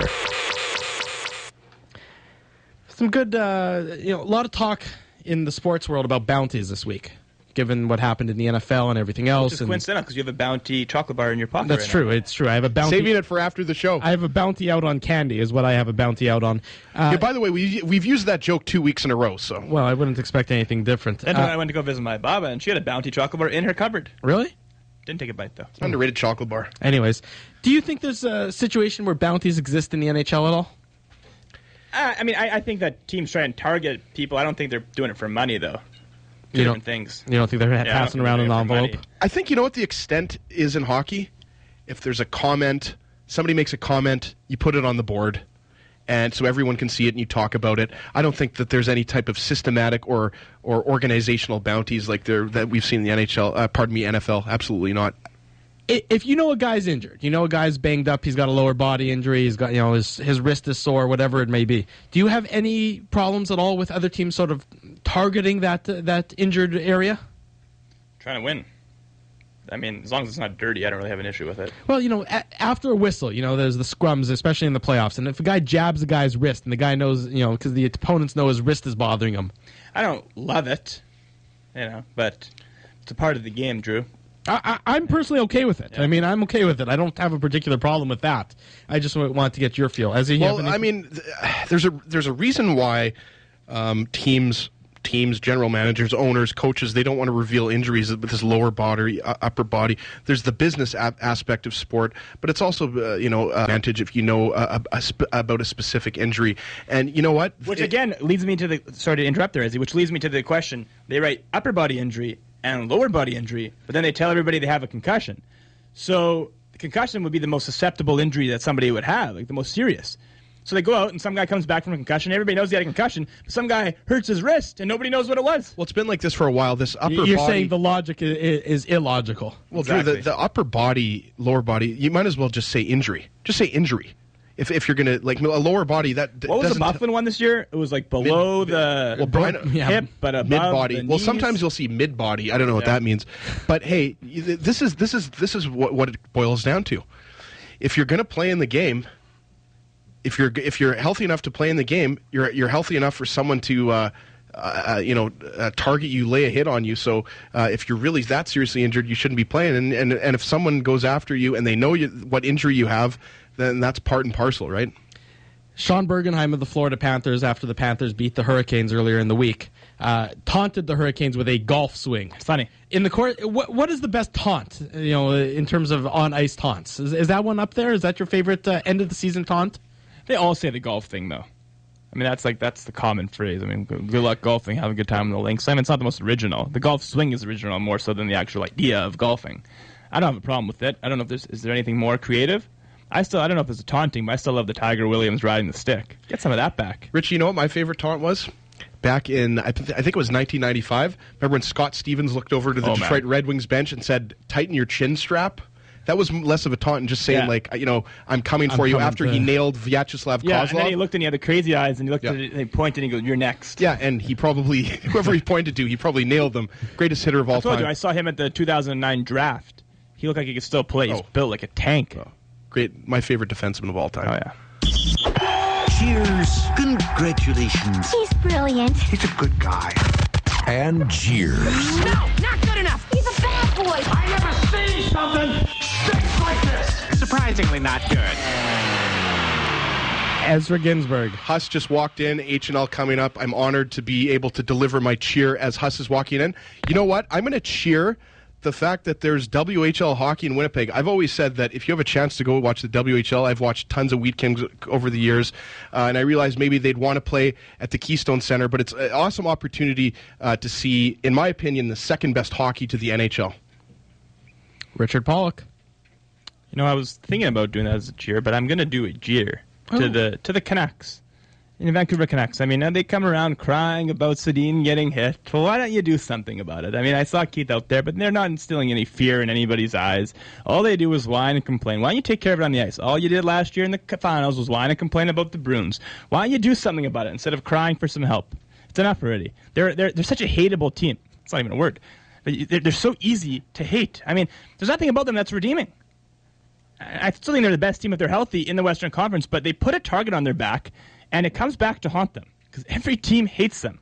some good, uh, you know, a lot of talk in the sports world about bounties this week, given what happened in the N F L and everything else. It's and coincidental because you have a Bounty chocolate bar in your pocket. that's right true. Now. It's true. I have a bounty. saving it for after the show. I have a bounty out on candy, is what I have a bounty out on. Uh, yeah, by the way, we we've used that joke two weeks in a row. So well, I wouldn't expect anything different. Then Uh, when I went to go visit my Baba, and she had a Bounty chocolate bar in her cupboard. really? Didn't take a bite though. underrated chocolate bar. Anyways, do you think there's a situation where bounties exist in the N H L at all? Uh, I mean, I, I think that teams try and target people. I don't think they're doing it for money though. Two You different don't- things. You don't think they're Yeah, I don't passing think around they're an doing it for envelope? money. I think you know what the extent is in hockey. If there's a comment, somebody makes a comment, you put it on the board, and so everyone can see it and you talk about it. I don't think that there's any type of systematic or or organizational bounties like there that we've seen in the N H L. Uh, pardon me, N F L. Absolutely not. I- If you know a guy's injured, you know a guy's banged up, he's got a lower body injury, he's got, you know, his his wrist is sore, whatever it may be. Do you have any problems at all with other teams sort of targeting that uh, that injured area? Trying to win. I mean, as long as it's not dirty, I don't really have an issue with it. Well, you know, a- after a whistle, you know, there's the scrums, especially in the playoffs, and if a guy jabs a guy's wrist and the guy knows, you know, because the opponents know his wrist is bothering him. I don't love it, you know, but it's a part of the game, Drew. I, I, I'm personally okay with it. Yeah. I mean, I'm okay with it. I don't have a particular problem with that. I just w- want to get your feel. As you Well, have any- I mean, th- there's a there's a reason why um, teams teams, general managers, owners, coaches, they don't want to reveal injuries with this lower body, uh, upper body. There's the business a- aspect of sport, but it's also, uh, you know, uh, advantage if you know uh, a, a sp- about a specific injury. And you know what? Which, It- again, leads me to the... Sorry to interrupt there, Izzy. Which leads me to the question. They write upper body injury and lower body injury, but then they tell everybody they have a concussion. So the concussion would be the most susceptible injury that somebody would have, like the most serious. So they go out and some guy comes back from a concussion. Everybody knows he had a concussion, but some guy hurts his wrist and nobody knows what it was. Well, it's been like this for a while. This upper You're body... saying the logic is, is illogical. Well, Drew, Exactly. the, the upper body, lower body, you might as well just say injury. Just say injury. If if you're going to, like, a lower body, that d- What was the doesn't... Bufflin one this year? It was like below Mid- the well, Brian- yeah, hip, but above mid-body. the Well, knees. sometimes you'll see mid-body. I don't know what Yeah. that means, but hey, y- this is this is this is what, what it boils down to. If you're going to play in the game, if you're if you're healthy enough to play in the game, you're you're healthy enough for someone to. Uh, uh, you know, uh, target you, lay a hit on you. So uh, if you're really that seriously injured, you shouldn't be playing. And and, and if someone goes after you and they know you, what injury you have, then that's part and parcel, right? Sean Bergenheim of the Florida Panthers, after the Panthers beat the Hurricanes earlier in the week, uh, taunted the Hurricanes with a golf swing. It's funny. In the court, what what is the best taunt? You know, in terms of on ice taunts, is, is that one up there? Is that your favorite uh, end of the season taunt? They all say the golf thing, though. I mean, that's like that's the common phrase. I mean, good, good luck golfing, have a good time on the links. I mean, it's not the most original. The golf swing is original more so than the actual idea of golfing. I don't have a problem with it. I don't know if there's is there anything more creative. I still I don't know if it's a taunting, but I still love the Tiger Williams riding the stick. Get some of that back. Rich, you know what my favorite taunt was? Back in, I, th- I think it was nineteen ninety-five. Remember when Scott Stevens looked over to the Oh, man. Detroit Red Wings bench and said, "Tighten your chin strap"? That was m- less of a taunt and just saying, Yeah. like, you know, I'm coming I'm for you coming after to- he nailed Vyacheslav Yeah, Kozlov. and then he looked and he had the crazy eyes, and he looked Yeah. at it, and he pointed and he goes, "You're next." Yeah, and he probably, whoever he pointed to, he probably nailed them. Greatest hitter of all I told time. you, I saw him at the two thousand nine draft. He looked like he could still play. He's Oh. built like a tank. Oh, Great, my favorite defenseman of all time. yeah. Cheers. Congratulations. He's brilliant. He's a good guy. And cheers. No, not good enough. He's a bad boy. I never seen something stinks like this. Surprisingly not good. Ezra Ginsburg. Huss just walked in, H and L coming up. I'm honored to be able to deliver my cheer as Huss is walking in. You know what? I'm going to cheer the fact that there's W H L hockey in Winnipeg. I've always said that if you have a chance to go watch the W H L, I've watched tons of weekends over the years, uh, and I realized maybe they'd want to play at the Keystone Center, but it's an awesome opportunity uh, to see, in my opinion, the second best hockey to the N H L. Richard Pollock. You know, I was thinking about doing that as a cheer, but I'm going to do a jeer Oh. to the to the Canucks. In the Vancouver Canucks. I mean, and they come around crying about Sedin getting hit. Well, why don't you do something about it? I mean, I saw Keith out there, but they're not instilling any fear in anybody's eyes. All they do is whine and complain. Why don't you take care of it on the ice? All you did last year in the finals was whine and complain about the Bruins. Why don't you do something about it instead of crying for some help? It's enough already. They're they're they're such a hateable team. It's not even a word. But they're, they're so easy to hate. I mean, there's nothing about them that's redeeming. I still think they're the best team if they're healthy in the Western Conference, but they put a target on their back, and it comes back to haunt them because every team hates them.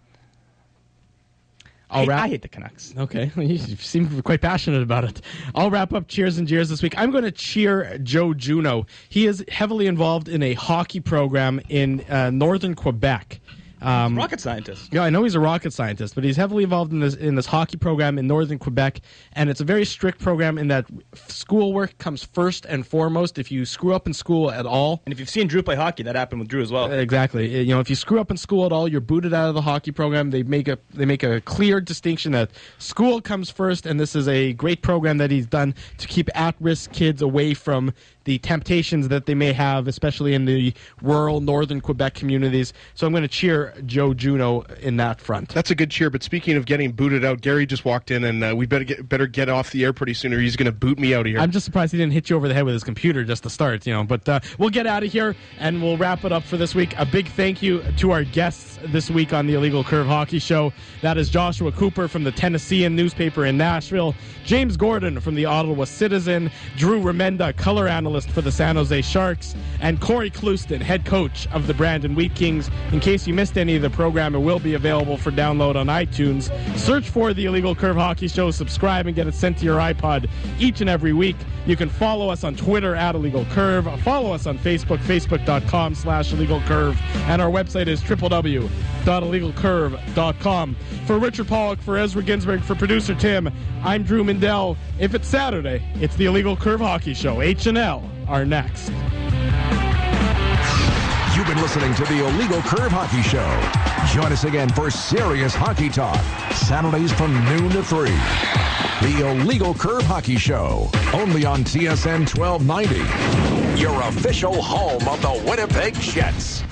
I'll I, wrap- I hate the Canucks. Okay, you seem quite passionate about it. I'll wrap up Cheers and Jeers this week. I'm going to cheer Joe Juneau. He is heavily involved in a hockey program in uh, northern Quebec. Um, Rocket scientist. Yeah, I know he's a rocket scientist, but he's heavily involved in this in this hockey program in northern Quebec, and it's a very strict program in that schoolwork comes first and foremost. If you screw up in school at all, And if you've seen Drew play hockey, that happened with Drew as well. exactly, you know, if you screw up in school at all, you're booted out of the hockey program. They make a they make a clear distinction that school comes first, and this is a great program that he's done to keep at-risk kids away from the temptations that they may have, especially in the rural northern Quebec communities. So I'm going to cheer Joe Juneau in that front. That's a good cheer. But speaking of getting booted out, Gary just walked in, and uh, we better get better get off the air pretty soon, or he's going to boot me out of here. I'm just surprised he didn't hit you over the head with his computer just to start, you know. But uh, we'll get out of here, and we'll wrap it up for this week. A big thank you to our guests this week on the Illegal Curve Hockey Show. That is Joshua Cooper from the Tennessean newspaper in Nashville, James Gordon from the Ottawa Citizen, Drew Remenda, color analyst analyst for the San Jose Sharks, and Corey Clouston, head coach of the Brandon Wheat Kings. In case you missed any of the program, it will be available for download on iTunes. Search for the Illegal Curve Hockey Show, subscribe, and get it sent to your iPod each and every week. You can follow us on Twitter at Illegal Curve. Follow us on Facebook, facebook.com slash Illegal Curve. And our website is w w w dot illegal curve dot com. For Richard Pollock, for Ezra Ginsberg, for producer Tim, I'm Drew Mindell. If it's Saturday, it's the Illegal Curve Hockey Show. H and L are next. You've been listening to the Illegal Curve Hockey Show. Join us again for serious hockey talk, Saturdays from noon to three. The Illegal Curve Hockey Show, only on T S N twelve ninety, your official home of the Winnipeg Jets.